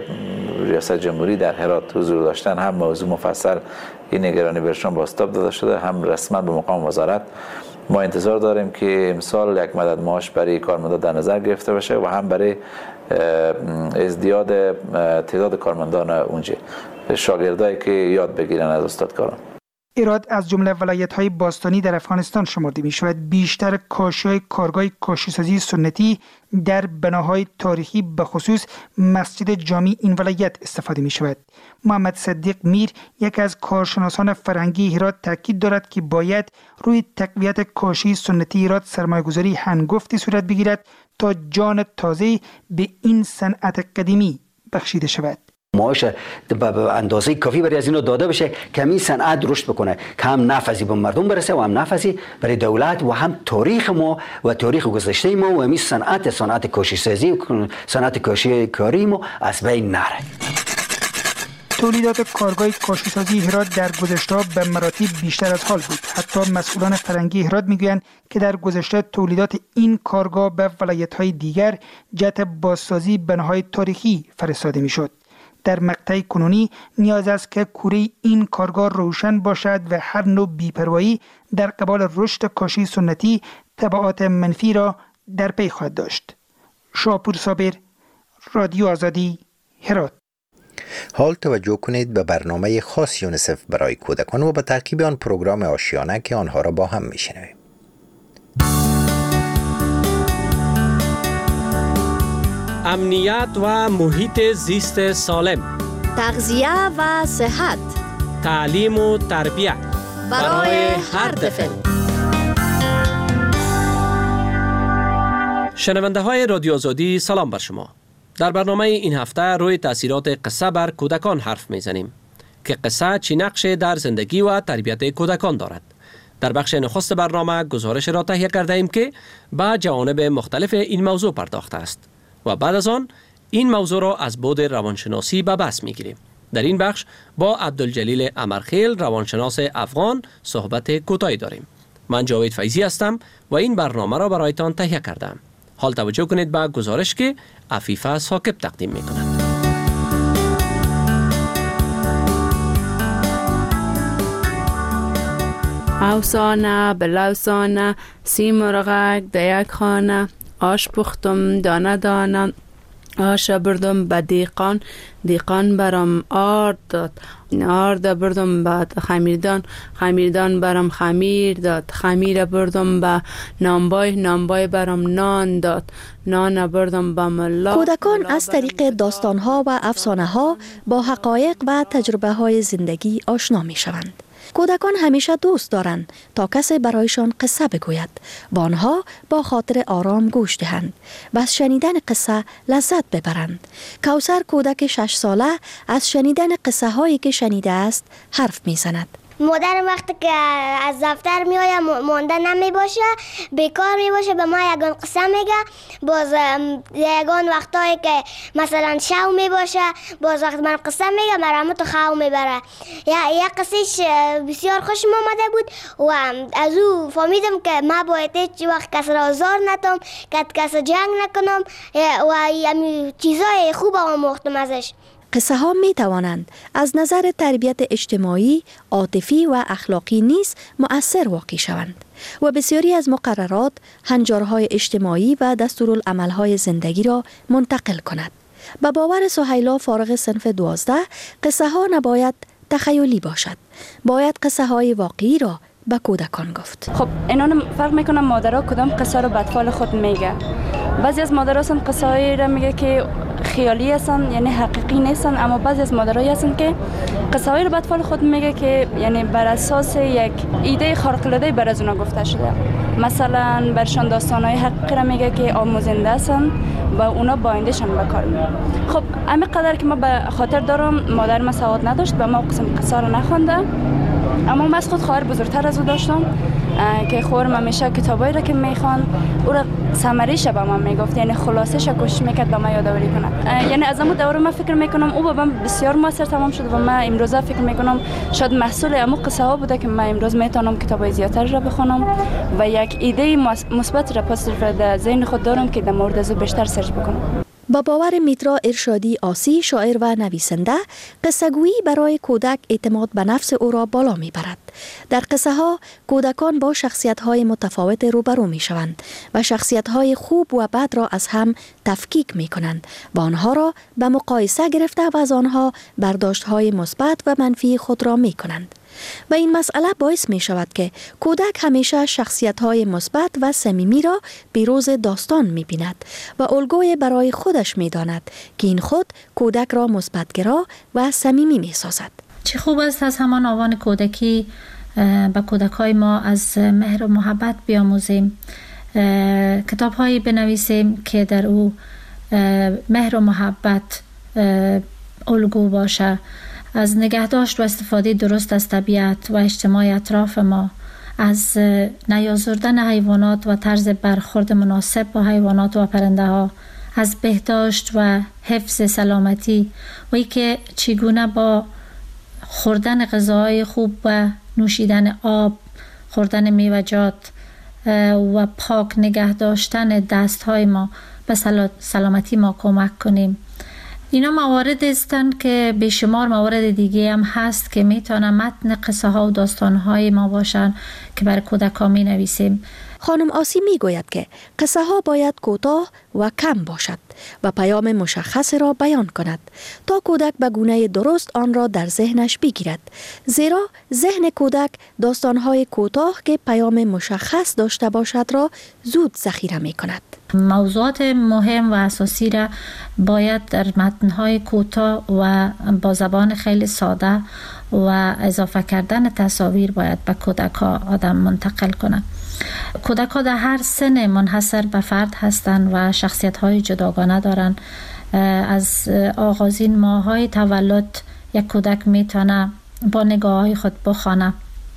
ریاست جمهوری در هرات حضور داشتن هم موضوع مفصل این نگرانی برشان بازتاب داده شده، هم رسما به مقام وزارت. ما انتظار داریم که امسال یک مدد معاش برای کارمندان در نظر گرفته بشه و هم برای ازدیاد تعداد کارمندان اونجا، شاگردایی که یاد بگیرن از استادکاران. هرات از جمله ولایت‌های باستانی در افغانستان شمرده می‌شود. بیشتر کاشی‌های کارگاه کاشی‌سازی سنتی در بناهای تاریخی به خصوص مسجد جامی این ولایت استفاده می‌شود. محمد صدیق میر یک از کارشناسان فرهنگی هرات تاکید دارد که باید روی تقویت کاشی سنتی هرات سرمایه‌گذاری هنگفتی صورت بگیرد تا جان تازه به این صنعت قدیمی بخشیده شود. معاش به اندازه کافی برای از اینو داده بشه که همین صنعت رشد بکنه، که هم نفعی به مردم برسه و هم نفعی برای دولت و هم تاریخ ما و تاریخ گذشته ما و همین صنعت کاشی‌سازی و صنعت کاشی کاری ما از بین نره. تولیدات کارگاه کاشی‌سازی هرات در گذشته به مراتب بیشتر از حال بود. حتی مسئولان فرهنگی هرات میگویند که در گذشته تولیدات این کارگاه به ولایت‌های دیگر جهت بازسازی بناهای تاریخی فرستاده میشد. در مقطع کنونی نیاز است که کوره این کارگاه روشن باشد و هر نوع بی‌پروایی در قبال رشد کاشی سنتی تبعات منفی را در پی خواهد داشت. شاپور صابر، رادیو آزادی، هرات. حال توجه کنید به برنامه خاص یونیسف برای کودکان و به تعقیب آن پروگرام آشیانه که آنها را با هم میشنویم. امنیت و محیط زیست سالم، تغذیه و صحت، تعلیم و تربیت برای هر طفل. شنونده های رادیو آزادی سلام بر شما. در برنامه این هفته روی تاثیرات قصه بر کودکان حرف میزنیم که قصه چی نقشی در زندگی و تربیت کودکان دارد. در بخش نخست برنامه گزارش را تهیه کرده ایم که به جوانب مختلف این موضوع پرداخته است و بعد از آن این موضوع را از بعد روانشناسی به بحث میگیریم. در این بخش با عبدالجلیل امرخیل روانشناس افغان صحبت کوتاهی داریم. من جاوید فیضی هستم و این برنامه را برایتان تهیه کردم. حال توجه کنید به گزارش که عفیفه ثاقب تقدیم میکند. اوسانه بلوسانه سی مرغک در یک خانه، آش پختم دانه دانه، آش بردم به دیقان، دیقان برام آرد داد، آرد بردم به خمیردان، خمیردان برام خمیر داد، خمیر بردم به نانبای، نانبای برام نان داد، نان بردم به ملا. کودکان از طریق داستانها و افسانه‌ها با حقایق و تجربه‌های زندگی آشنا می‌شوند. کودکان همیشه دوست دارند تا کسی برایشان قصه بگوید و آنها با خاطر آرام گوش دهند و از شنیدن قصه لذت ببرند. کوثر کودک 6 ساله از شنیدن قصه هایی که شنیده است حرف میزند. مادرم وقتی که از دفتر میآید مانده نمی باشه، بیکار می باشه، به ما یگان قصه میگه. باز یگان وقتایی که مثلا شو می باشه، باز وقت من قصه میگه مرا تو خو میبره. یک قصهش بسیار خوشم آمده بود و از او فهمیدم که ما باید هیچ وقت کس را آزار نتم، کس جنگ نکنم و چیزای خوب آموختم ازش. قصه ها می توانند از نظر تربیت اجتماعی، عاطفی و اخلاقی نیز مؤثر واقع شوند و بسیاری از مقررات، هنجارهای اجتماعی و دستورالعملهای زندگی را منتقل کند. به باور سهیلا فارغ صنف 12 قصه ها نباید تخیلی باشد، باید قصه های واقعی را به کودکان گفت. خب اینا فرق میکنم مادرها کدام قصه رو به اطفال خود میگه. بعضی از مادرها هستن قصه هایی را میگه که خیالی هستن، یعنی حقیقی نیستن، اما بعضی از مادرها هستن که قصه هایی رو به اطفال خود میگه که یعنی بر اساس یک ایده خارق العاده بر از اونا گفته شده. مثلا برشان داستانهای حقیقی را میگه که آموزنده هستن و اونا با آیندهشان به کار میبرن. خب همین قدر که ما به خاطر دارم مادر ما سواد نداشت و ما قسم قصه رو نخونده، اما من از خود خواهر بزرگتر از او داشتم که خواهرم همیشه کتابایی را که میخوان او را سمریش به من میگفت، یعنی خلاصش کوشش میکرد به من یادآوری کنه. یعنی از اون دوره من فکر میکنم او به من بسیار موثر تمام شد و من امروزه فکر میکنم شاید محصول امو قصه ها بوده که من امروز میتونم کتابای زیادتر را بخونم و یک ایده مثبت را پس در ذهن خود دارم که در مورد از بیشتر سرچ بکنم. با باور میترا ارشادی آسی، شاعر و نویسنده، قصه‌گویی برای کودک اعتماد به نفس او را بالا میبرد. در قصه ها کودکان با شخصیت های متفاوت روبرو می شوند و شخصیت های خوب و بد را از هم تفکیک می کنند و آنها را به مقایسه گرفته و از آنها برداشت های مثبت و منفی خود را می کنند. و این مسئله باعث می شود که کودک همیشه شخصیت های مثبت و صمیمی را پیروز داستان می بیند و الگوی برای خودش می داند که این خود کودک را مثبتگرا و صمیمی می سازد. چه خوب است از همان آوان کودکی به کودکای ما از مهر و محبت بیاموزیم، کتاب هایی بنویسیم که در او مهر و محبت الگو باشه، از نگهداشت و استفاده درست از طبیعت و اجتماع اطراف ما، از نیازردن حیوانات و طرز برخورد مناسب با حیوانات و پرنده ها، از بهداشت و حفظ سلامتی و ای که چگونه با خوردن غذاهای خوب و نوشیدن آب، خوردن میوه‌جات و پاک نگه داشتن دستهای ما به سلامتی ما کمک کنیم. اینا موارد هستند که بیشمار موارد دیگه هم هست که میتونه متن قصه ها و داستان های ما باشن که برای کودکان می نویسیم. خانم آسی می گوید که قصه ها باید کوتاه و کم باشد و پیام مشخص را بیان کند تا کودک به گونه درست آن را در ذهنش بگیرد، زیرا ذهن کودک داستان های کوتاه که پیام مشخص داشته باشد را زود ذخیره می کند. موضوعات مهم و اساسی را باید در متن‌های کوتاه و با زبان خیلی ساده و اضافه کردن تصاویر باید به کودک‌ها آدم منتقل کنه. کودک‌ها در هر سن منحصر به فرد هستند و شخصیت‌های جداگانه دارند. از آغازین ماه‌های تولد یک کودک میتونه با نگاه‌های خود بخوانه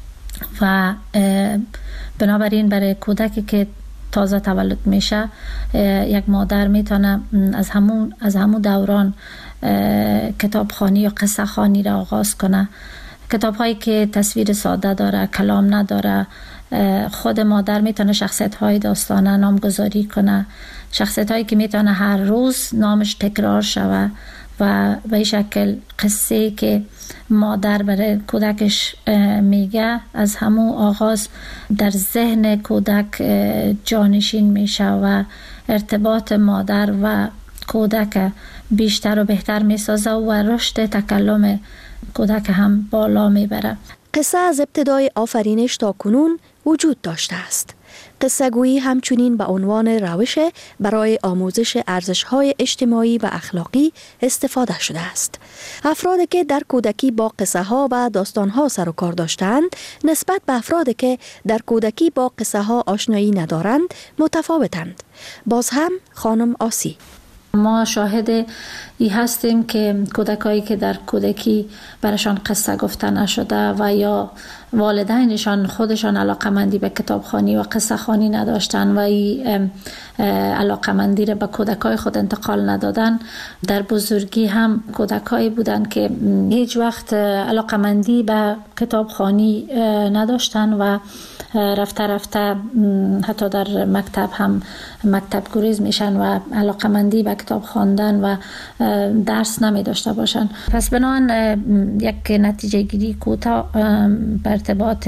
و بنابراین برای کودکی که تازه تولد میشه یک مادر میتونه از همون دوران کتابخوانی یا قصه خوانی را آغاز کنه. کتاب هایی که تصویر ساده داره، کلام نداره، خود مادر میتونه شخصیت های داستانه نامگذاری کنه، شخصیت هایی که میتونه هر روز نامش تکرار شوه و به این شکل قصه که مادر برای کودکش میگه از همون آغاز در ذهن کودک جانشین میشه و ارتباط مادر و کودک بیشتر و بهتر میسازه و رشد تکلم کودک هم بالا میبره. قصه از ابتدای آفرینش تا کنون وجود داشته است. قصه گویی همچنین به عنوان روش برای آموزش ارزش‌های اجتماعی و اخلاقی استفاده شده است. افرادی که در کودکی با قصه ها و داستان ها سر و کار داشتند نسبت به افرادی که در کودکی با قصه ها آشنایی ندارند متفاوتند. باز هم خانم آسی: ما شاهد ای هستیم که کودکایی که در کودکی برشان قصه گفته نشده و یا والدینشان خودشان علاقمندی به کتابخوانی و قصه خوانی نداشتن و این علاقمندی را به کودکای خود انتقال ندادن، در بزرگی هم کودکایی بودن که هیچ وقت علاقمندی به کتابخوانی نداشتن و رفته رفته حتی در مکتب هم مکتب گریز میشن و علاقمندی به کتاب خواندن و درس نمی داشته باشن. پس بنابراین یک نتیجه گیری کوتاه به ارتباط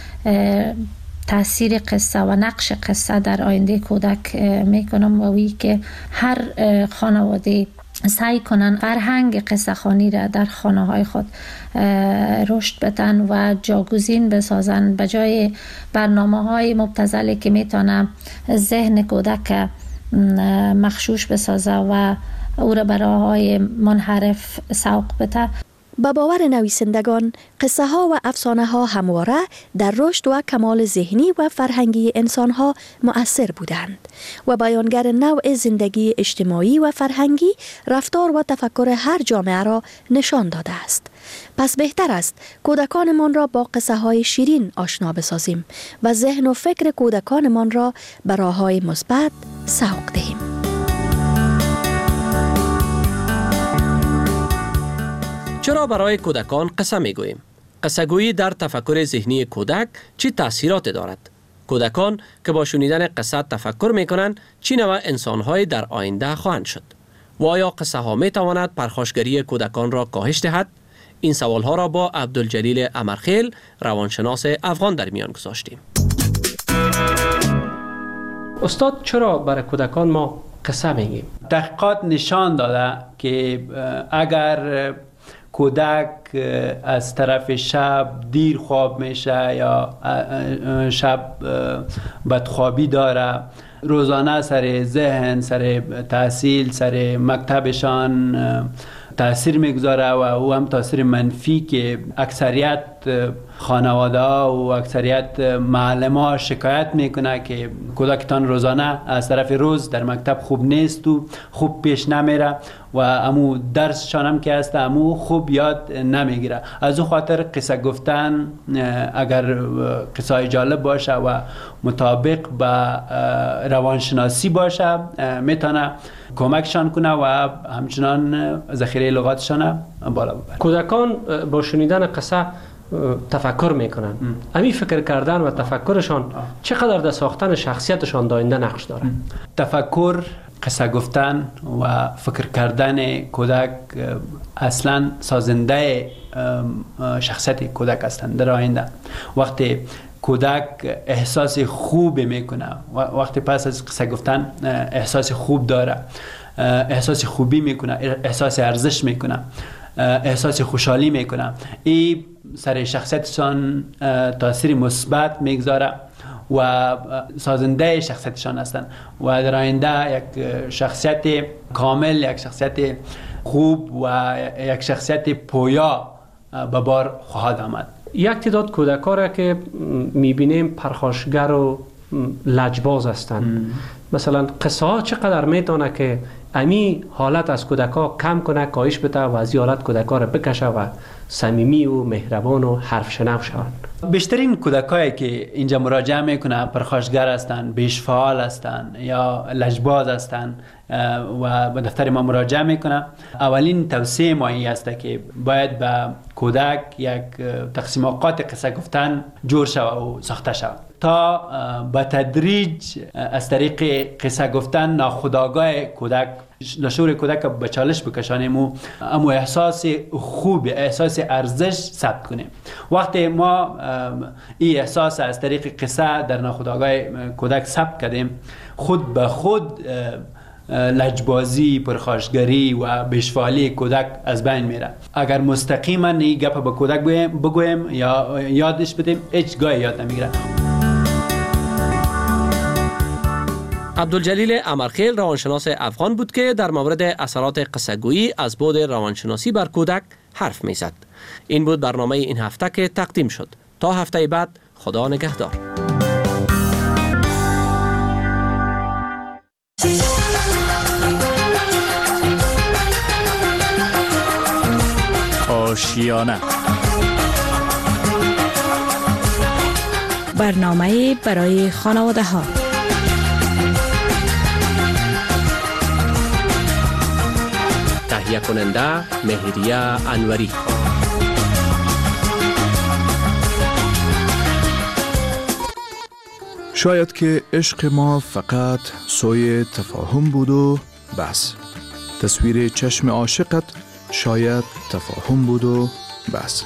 تاثیر قصه و نقش قصه در آینده کودک میکنم و وی که هر خانواده سعی کنن فرهنگ قصه خوانی را در خانه های خود رشد بدن و جاگزین بسازن به جای برنامه های مبتذلی که میتونه ذهن کودک مخشوش بسازه و او را به راه‌های منحرف سوق بده. با باور نویسندگان، قصه ها و افسانه ها همواره در رشد و کمال ذهنی و فرهنگی انسان ها مؤثر بودند و بیانگر نوع زندگی اجتماعی و فرهنگی، رفتار و تفکر هر جامعه را نشان داده است. پس بهتر است کودکانمان را با قصه های شیرین آشنا بسازیم و ذهن و فکر کودکانمان را به راه‌های مثبت سوق دهیم. چرا برای کودکان قصه میگوییم؟ قصه گویی در تفکر ذهنی کودک چی تأثیرات دارد؟ کودکان که با شنیدن قصه تفکر میکنند چی نوع انسان‌های در آینده خواهند شد؟ و آیا قصه ها می تواند پرخاشگری کودکان را کاهش دهد؟ این سوال ها را با عبدالجلیل امرخیل روانشناس افغان در میان گذاشتیم. استاد، چرا برای کودکان ما قصه میگیم؟ تحقیقات نشان داده که اگر کودک از طرف شب دیر خواب میشه یا شب بدخوابی داره، روزانه سر ذهن، سر تحصیل، سر مکتبشان تاثیر میگذاره و او هم تاثیر منفی که اکثریت خانواده ها و اکثریت معلم ها شکایت میکنه که کودکتان روزانه از طرف روز در مکتب خوب نیست و خوب پیش نمیره و امو درسشان هم که هست امو خوب یاد نمیگیره. از او خاطر قصه گفتن اگر قصه جالب باشه و مطابق با روانشناسی باشه میتونه کمکشان کنه و همچنان ذخیره لغاتشان بالا ببره. کودکان با شنیدن قصه تفکر میکنن. همین فکر کردن و تفکرشان چقدر در ساختن شخصیتشان داینده نقش داره؟ تفکر، قصه گفتن و فکر کردن کودک اصلا سازنده شخصیت کودک هستند در آینده. وقتی کودک احساس خوب میکنه، وقتی پس از قصه گفتن احساس خوب داره، احساس خوبی میکنه، احساس ارزش میکنه، احساس خوشحالی میکنه، این سر شخصیتشان تاثیر مثبت میگذاره و سازنده شخصیتشان هستند و در آینده یک شخصیت کامل، یک شخصیت خوب و یک شخصیت پویا به بار خواهد آمد. یک تعداد کودکان را که میبینیم پرخاشگر و لجباز هستند. مثلا قصه ها چقدر میتونه که امی حالت از کودکا کم کنه، کاهش بده و از این حالت کودکا را بکشه و صمیمی و مهربان و حرف شنو شوند؟ بیشترین کودکایی که اینجا مراجعه میکنه پرخاشگر هستند، بیش فعال هستند یا لجباز هستند و به دفتر ما مراجعه میکنه. اولین توصیه ما این است که باید به کودک یک تقسیم اوقات قصه گفتن جور شود و ساخته شود تا به تدریج از طریق قصه گفتن ناخودآگاه کودک، لاشعور کودک به چالش بکشانیم و امو احساس خوب، احساس ارزش ثبت کنیم. وقتی ما این احساس از طریق قصه در ناخودآگاه کودک ثبت کردیم، خود به خود لجبازی، پرخاشگری و بیشفعالی کودک از بین میره. اگر مستقیما این گپ به کودک بگویم یا یادش بدیم، هیچ گاهی یاد نمیگیره. عبدالجلیل امرخیل روانشناس افغان بود که در مورد اثرات قصه‌گویی از بعد روانشناسی بر کودک حرف میزد. این بود برنامه این هفته که تقدیم شد. تا هفته بعد، خدا نگهدار. آشیانه، برنامه برای خانواده ها. تهیه کننده مهریه انوری. شاید که عشق ما فقط سوی تفاهم بود و بس. تصویر چشم عاشقت شاید تفاهم بود و بس.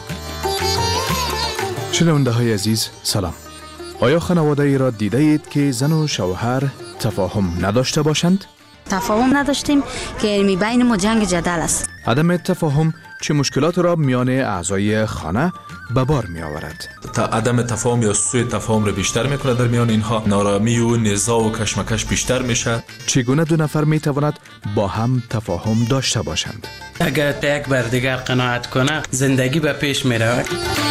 شنونده های عزیز سلام. آیا خانواده ای را دیده اید که زن و شوهر تفاهم نداشته باشند؟ تفاهم نداشتیم که می بین ما جنگ جدل است. عدم تفاهم چه مشکلات را میان اعضای خانه به بار می آورد؟ عدم تفاهم یا سوء تفاهم را بیشتر میکنه. در میان اینها نارامی و نزاع و کشمکش بیشتر میشه. چگونه دو نفر می تواند با هم تفاهم داشته باشند؟ اگر یک بر دیگر قناعت کنه زندگی به پیش می رود.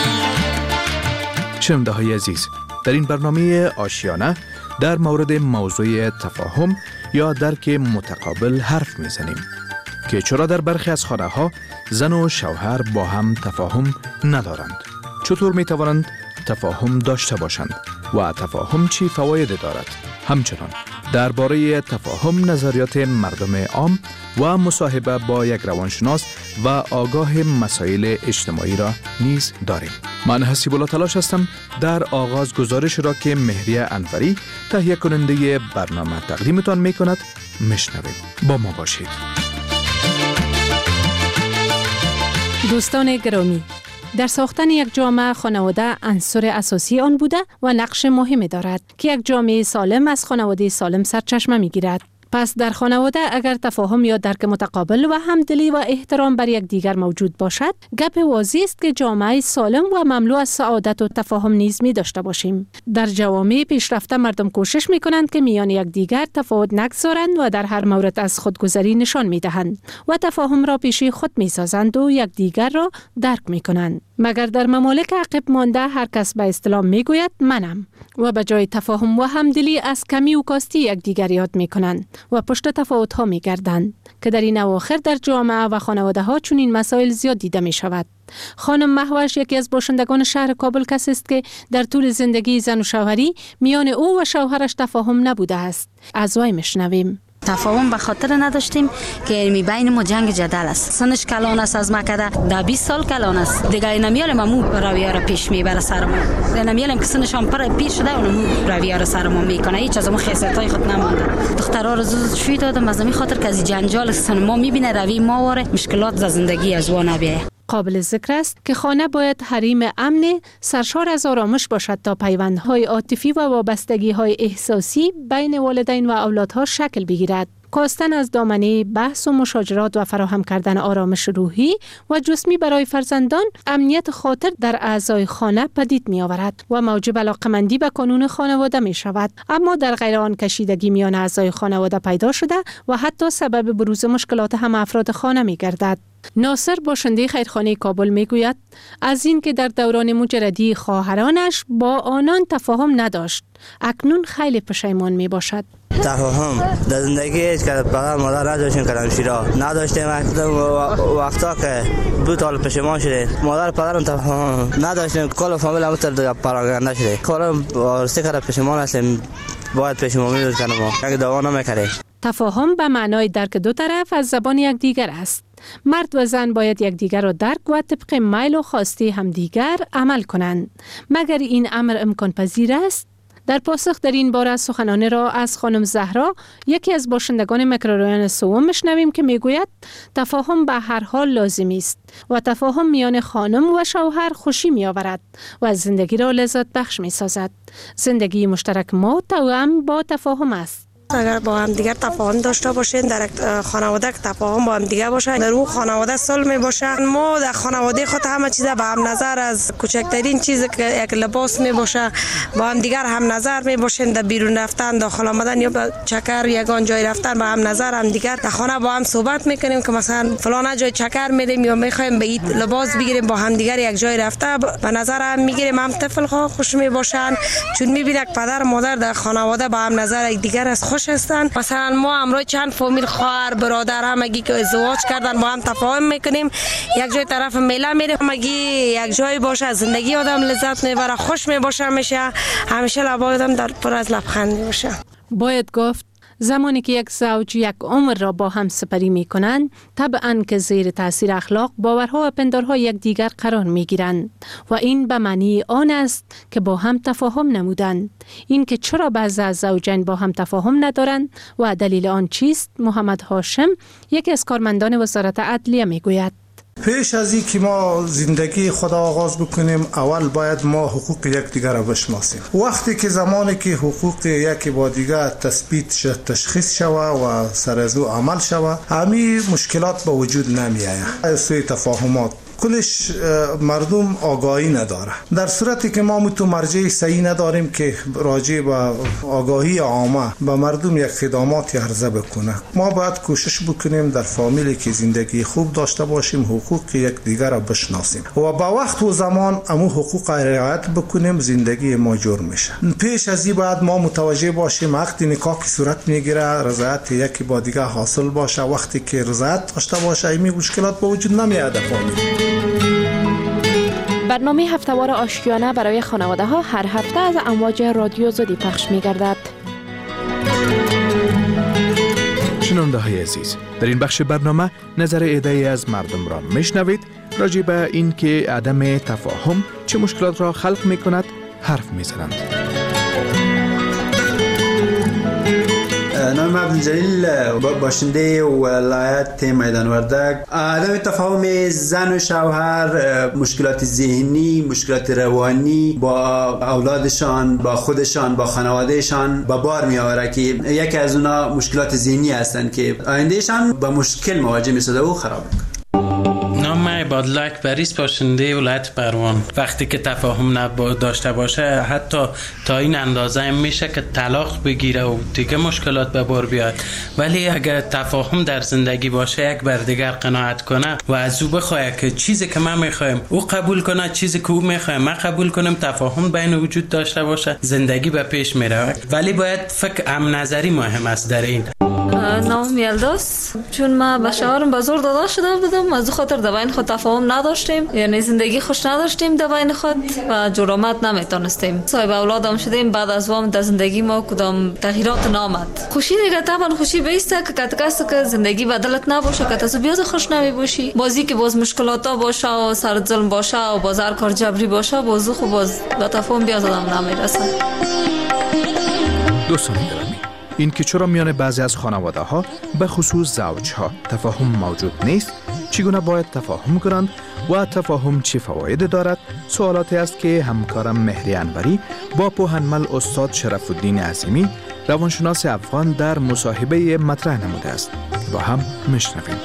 شنونده های عزیز، در این برنامه آشیانه در مورد موضوع تفاهم یا درک متقابل حرف میزنیم که چرا در برخی از خانه ها زن و شوهر با هم تفاهم ندارند، چطور می توانند تفاهم داشته باشند و تفاهم چی فواید دارد. همچنان درباره تفاهم نظریات مردم عام و مصاحبه با یک روانشناس و آگاه مسائل اجتماعی را نیز داریم. من حسیب الله تلاش هستم در آغاز گزارش را که مهریه انوری تهیه کننده برنامه تقدیمتان می کند میشنویم. با ما باشید. دوستان گرامی، در ساختن یک جامعه خانواده عنصر اساسی آن بوده و نقش مهمی دارد که یک جامعه سالم از خانواده سالم سرچشمه می‌گیرد. پس در خانواده اگر تفاهم یا درک متقابل و همدلی و احترام بر یک دیگر موجود باشد، گپ واضح است که جامعه سالم و مملو از سعادت و تفاهم نیز می داشته باشیم. در جوامع پیشرفته مردم کوشش می کنند که میان یک دیگر تفاوت نگذارند و در هر مورد از خودگذری نشان می دهند و تفاهم را پیش خود می سازند و یک دیگر را درک می کنند. مگر در ممالک عقب مانده هر کس به اصطلاح می گوید منم و به جای تفاهم و همدلی از کمی و کاستی یک دیگر یاد می کنند و پشت تفاوت ها می گردند که در این اواخر در جامعه و خانواده ها چون این مسائل زیاد دیده می شود. خانم مهوش یکی از باشندگان شهر کابل کسی است که در طول زندگی زن و شوهری میان او و شوهرش تفاهم نبوده است. از وی میشنویم. تفاهم به خاطر نداشتیم که می بین ما جنگ جدل است. سنش کلان است از مکده، ده 20 سال کلان است. دیگه نمیاریم امو رویه را پیش میبره سر ما. نمیاریم که سنش هم پر پیر شده و امو رویه را سر ما میکنه. هیچ از امو خاصیتای خود نمونده. دخترها رو زود شوی دادم از خاطر که از جنجال سن ما میبینه روی ما واره مشکلات ز زندگی از وا نبیه. قابل ذکر است که خانه باید حریم امن سرشار از آرامش باشد تا پیوندهای عاطفی و وابستگی‌های احساسی بین والدین و اولادها شکل بگیرد. کاستن از دامنه بحث و مشاجرات و فراهم کردن آرامش روحی و جسمی برای فرزندان امنیت خاطر در اعضای خانه پدید می آورد و موجب علاقمندی به قانون خانواده می شود. اما در غیر آن کشیدگی میان اعضای خانواده پیدا شده و حتی سبب بروز مشکلات هم افراد خانه می گردد. ناصر باشنده خیرخانه کابل می گوید از این که در دوران مجردی خواهرانش با آنان تفاهم نداشت، اکنون خیلی پشیمان می باشد. تفاهم در زندگی هیچ که پدر مادر نداشتیم کلم شیرا نداشتیم وقتا که دو تا پشیمان شده مادر پدرم تفاهم نداشتیم کل فامیل هم تر پراگنده شده کارم وارسته کرده پشیمان هستیم باید پشیمانی رو کنم اگه دعوا نمیکنه. تفاهم به معنای درک دو طرف از زبان یکدیگر است. مرد و زن باید یکدیگر را درک و طبق میل و خواسته همدیگر عمل کنند. مگر این امر امکان پذیر است؟ در پاسخ در این باره سخنان را از خانم زهرا یکی از باشندگان میکرورایون سوم میشنویم که میگوید تفاهم به هر حال لازمی است و تفاهم میان خانم و شوهر خوشی میآورد و زندگی را لذت بخش میسازد. زندگی مشترک ما توأم با تفاهم است. اگر با هم دیگر تفاهم داشته باشین در خانواده که تفاهم با هم دیگر باشه در اون خانواده صلح باشه. ما در خانواده خود همه چیز به هم نظر از کوچکترین چیز که یک لباس می باشه با هم دیگر هم نظر می باشین. در بیرون رفتن داخل آمدن یا به چکر یگان جای رفتن با هم نظر هم دیگر در خانه با هم صحبت میکنیم که مثلا فلان جای چکر میریم یا میخوایم به این لباس بگیریم با هم دیگر یک جای رفته به نظر هم میگیریم. هم طفل ها خوش می باشن چون میبینه پدر مادر در خانواده با هم نظر یک دیگر از خوش هستن. مثلا ما امروز چند فامیل خواهر برادر همگی که ازدواج کردن با هم تفاهم میکنیم یک جای طرف میله میریم همگی یک جای باشه زندگی آدم لذت میبره خوش میباشه میشه همیشه لبای آدم در پر از لبخند باشه. باید گفت زمانی که یک زوج یک عمر را با هم سپری می کنند طبعاً که زیر تاثیر اخلاق باورها و پندارها یک دیگر قرار می گیرند و این به معنی آن است که با هم تفاهم نمودند. این که چرا بعضی از زوجین با هم تفاهم ندارند و دلیل آن چیست محمد هاشم یکی از کارمندان وزارت عدلیه می گوید. پیش از این که ما زندگی خود آغاز بکنیم اول باید ما حقوق یکدیگر را بشناسیم. وقتی که زمانی که حقوق یکی با دیگر تثبیت شد تشخیص شوه و سر از او عمل شوه همین مشکلات به وجود نمی آید. سوی تفاهمات کلش مردم آگاهی نداره. در صورتی که ما تو مرجع صحیح نداریم که راجع به آگاهی عامه به مردم یک خدمات عرضه بکنه. ما باید کوشش بکنیم در فامیلی که زندگی خوب داشته باشیم حقوق یک دیگر را بشناسیم و با وقت و زمان امو حقوق رعایت بکنیم زندگی ما جور میشه. پیش از این باید ما متوجه باشیم وقتی نکاح کی صورت میگیره رضایت یکی با دیگر حاصل باشه. وقتی که رضایت داشته باشه این مشکلات به وجود نمیاد. برنامه هفتهوار آشیانه برای خانواده ها هر هفته از امواج رادیو زدی پخش می گردد. شنونده های عزیز، در این بخش برنامه نظر عده‌ای از مردم را میشنوید راجع به این که عدم تفاهم چه مشکلات را خلق می کند حرف می زنند. نام عبدالجلیل، باشنده ولایت میدان وردک. عدم تفاهم زن و شوهر، مشکلات ذهنی، مشکلات روانی با اولادشان، با خودشان، با خانوادهشان با بار می آوره که یکی از اونا مشکلات ذهنی هستند که آیندهشان با مشکل مواجه می شده و خراب میکنه. نام عبادالله اکبری، باشنده ولایت پروان. وقتی که تفاهم داشته باشه حتی تا این اندازه میشه که طلاق بگیره و دیگه مشکلات به بار بیاد، ولی اگر تفاهم در زندگی باشه، یک بر دیگر قناعت کنه و از او بخواه که چیزی که من میخوایم او قبول کنه، چیزی که او میخواه من قبول کنم، تفاهم بین وجود داشته باشه، زندگی به پیش میره. ولی باید فکر هم نظری مهم است در این. نام یلداس، چون من به شوهرم به زور داده شده بودم، از خاطر در بین خود تفاهم نداشتیم، یعنی زندگی خوش نداشتیم در بین خود و جور آمد نمیتونستیم. صاحب اولادم شدیم، بعد از وام در زندگی ما کدام تغییرات نامد. خوشی دیگه طبعا خوشی بیسته که کسی که زندگی بدلت نباشه، که تو بیاد خوش نمی باشی، بازی که باز مشکلات باشه و سر ظلم باشه و باز هر کار جبری باشه، باز خوب باز به تفاهم بیاد آدم نمیرسه. دوستان گرامی، این که چرا میان بعضی از خانواده ها به خصوص زوجها تفاهم موجود نیست، چگونه باید تفاهم کنند و تفاهم چه فواید دارد، سوالاتی است که همکارم مهری انوری با پوهنمل استاد شرف الدین عظیمی روانشناس افغان در مصاحبه مطرح نموده است. با هم میشنویم.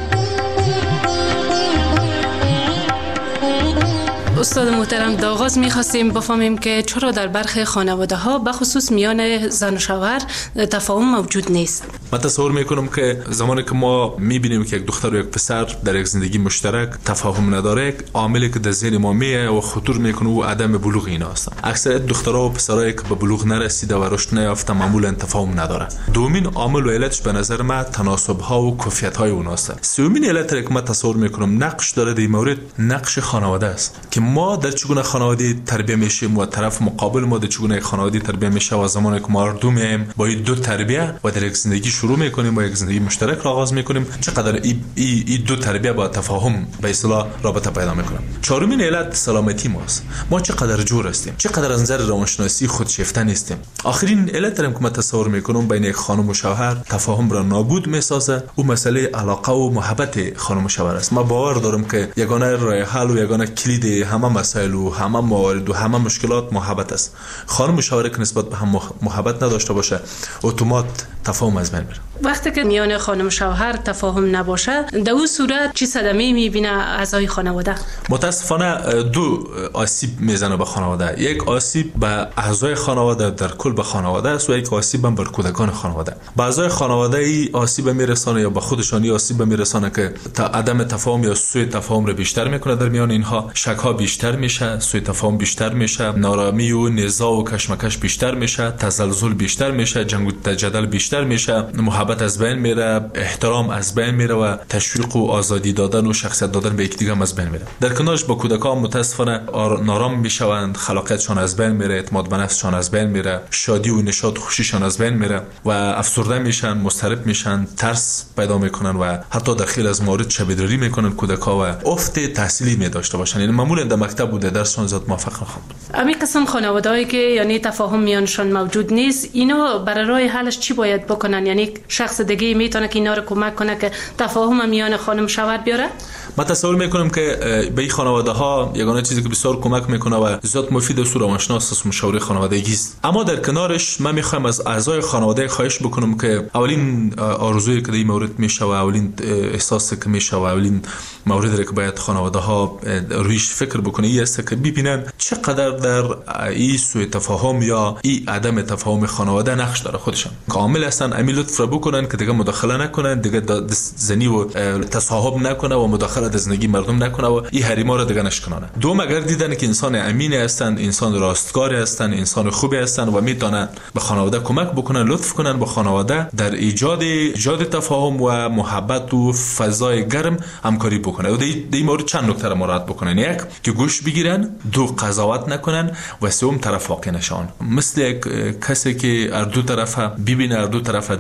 استاد محترم، در آغاز می‌خواستیم بفهمیم که چرا در برخی خانواده‌ها به خصوص میان زن و شوهر تفاهم موجود نیست. من تصور میکنم که زمانی که ما میبینیم که یک دختر و یک پسر در یک زندگی مشترک تفاهم نداره، عاملی که در ذهن ما میه و خطور میکنه و عدم بلوغ اینا هستن. اکثریت دخترها و پسرایی که به بلوغ نرسیده و رشد نیافته معمولا تفاهم نداره. دومین عامل و علتش به نظر من تناسب‌ها و کیفیت‌های اونها است. سومین علت که من تصور میکنم نقش داره در این مورد، نقش خانواده است که ما در چگونه خانواده تربیت میشیم و طرف مقابل ما در چگونه خانواده تربیت میشه و زمانی که ما دو میایم با این دو تربیت و در یک زندگی شروع میکنیم و یک زندگی مشترک را آغاز میکنیم، چقدر این دو تربیت با تفاهم به اصطلاح رابطه پیدا میکنه. چهارمین علت سلامتی ماست. ما چقدر جور هستیم، چقدر از نظر روانشناسی خودشیفته نیستیم. آخرین علت هم که من تصور میکنم بین یک خانم و شوهر تفاهم را نابود میسازه، او مسئله علاقه و محبت خانم و شوهر است. من باور دارم که یگانه راه حل و یگانه کلید همه مسائل و همه موارد و همه مشکلات محبت است. خانم و شوهر که نسبت به هم محبت نداشته باشه، اتومات تفاهم از بین میره. وقتی که میان خانم و شوهر تفاهم نباشه، در اون صورت چه صدمه‌ای میبینه اعضای خانواده؟ متاسفانه دو آسیب میزنه به خانواده. یک آسیب به اعضای خانواده در کل به خانواده است و یک آسیب هم بر کودکان خانواده. به اعضای خانواده ای آسیب میرسانه یا به خودشانی آسیب میرسانه که عدم تفاهم یا سوء تفاهم رو بیشتر میکنه در میان اینها، شک ها بیشتر میشه، سوء تفاهم بیشتر میشه، نارامی و نزاع و کشمکش بیشتر میشه، تزلزل بیشتر میشه، جنگ و جدل بیشتر میشه، محبت از بین میره، احترام از بین میره و تشویق و آزادی دادن و شخصیت دادن به یکدیگر هم از بین میره. در کنارش با کودکان متاسفانه نارام میشوند، خلاقیتشان از بین میره، اعتماد به نفسشان از بین میره، شادی و نشاط و خوشیشان از بین میره و افسرده میشن، مضطرب میشن، ترس پیدا میکنن و حتی در خیلی از موارد شبیداری میکنن کودکا و افت تحصیلی می داشته باشن. یعنی معمولا در مکتب بوده درسشون زیاد موفق نخواند. امی قسم خانواده‌ای که یعنی تفاهم میانشون موجود نیست، اینا برای راه حلش چی باید بکنن؟ یعنی شخص دیگه میتونه که اینا رو کمک کنه که تفاهم میان خانم شوهر بیاره؟ من تصور میکنم که به این خانواده ها یگانه چیزی که بسیار کمک میکنه و زیاد مفید است روانشناس مشاوره خانوادگی است. اما در کنارش من میخوام از اعضای خانواده خواهش بکنم که اولین آرزویی که در این مورد میشه و اولین احساسی که میشه و اولین موردی که باید خانواده ها رویش فکر بکنه این است که ببینن چقدر در این سوء تفاهم یا این عدم تفاهم خانواده نقش داره خودشان. کامل هستن امی لطف را بکنن که دیگه مداخله نکنن، دیگه زنی و تصاحب نکنه و مداخله در زندگی مردم نکنه و این حریما را دیگه نشکنانه. دوم اگر دیدن که انسان امین هستن، انسان راستگار هستن، انسان خوبی هستن و میتونن به خانواده کمک بکنن، لطف کنن با خانواده در ایجاد تفاهم و محبت و فضای گرم همکاری بکنن. و در این مورد چند نکته را مراعات بکنن. یک که گوش بگیرن، دو قضاوت نکنن و سوم طرف واقع نشون. مثل یک کسی که هر دو طرف ببینه، هر دو طرف درک کنه،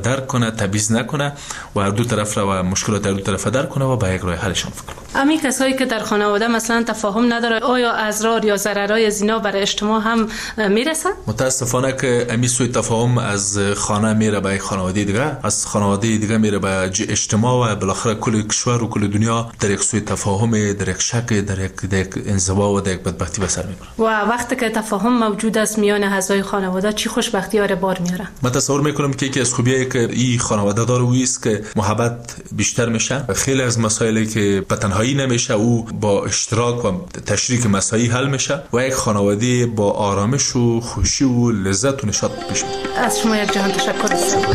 نکنه، تبعیض نکنه و هر دو طرف را و مشکلات هر دو طرف درک کنه و به یک راه حلشان فکر کنه. امی کسایی که در خانواده مثلا تفاهم نداره، آیا اضرار یا ضررهای زنا برای اجتماع هم میرسه؟ متاسفانه که امی سوء تفاهم از خانه میره به خانواده دیگه، از خانواده دیگه میره به اجتماع و بالاخره کل کشور و کل دنیا در یک سوء تفاهم، در یک شک، در یک انزوا و در یک بدبختی به سر میبره. و وقتی که تفاهم موجود است میان اعضای خانواده چی خوشبختی ها بار میاره؟ من تصور میکنم که یکی از خوبیایی که این خانواده داره او است که محبت بیشتر میشه. خیلی از مسائلی که به تنهایی نمیشه او با اشتراک و تشریک مسائل حل میشه و یک خانواده با آرامش و خوشی و لذت و نشاط پیش میره. از شما یک جهان تشکر.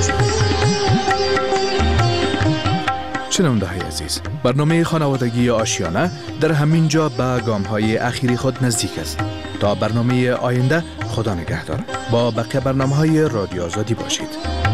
شنونده های عزیز، برنامه خانوادگی آشیانه در همین جا به گام های اخیری خود نزدیک است. تا برنامه آینده، خدا نگهدار. با بقیه برنامه های رادیو آزادی باشید.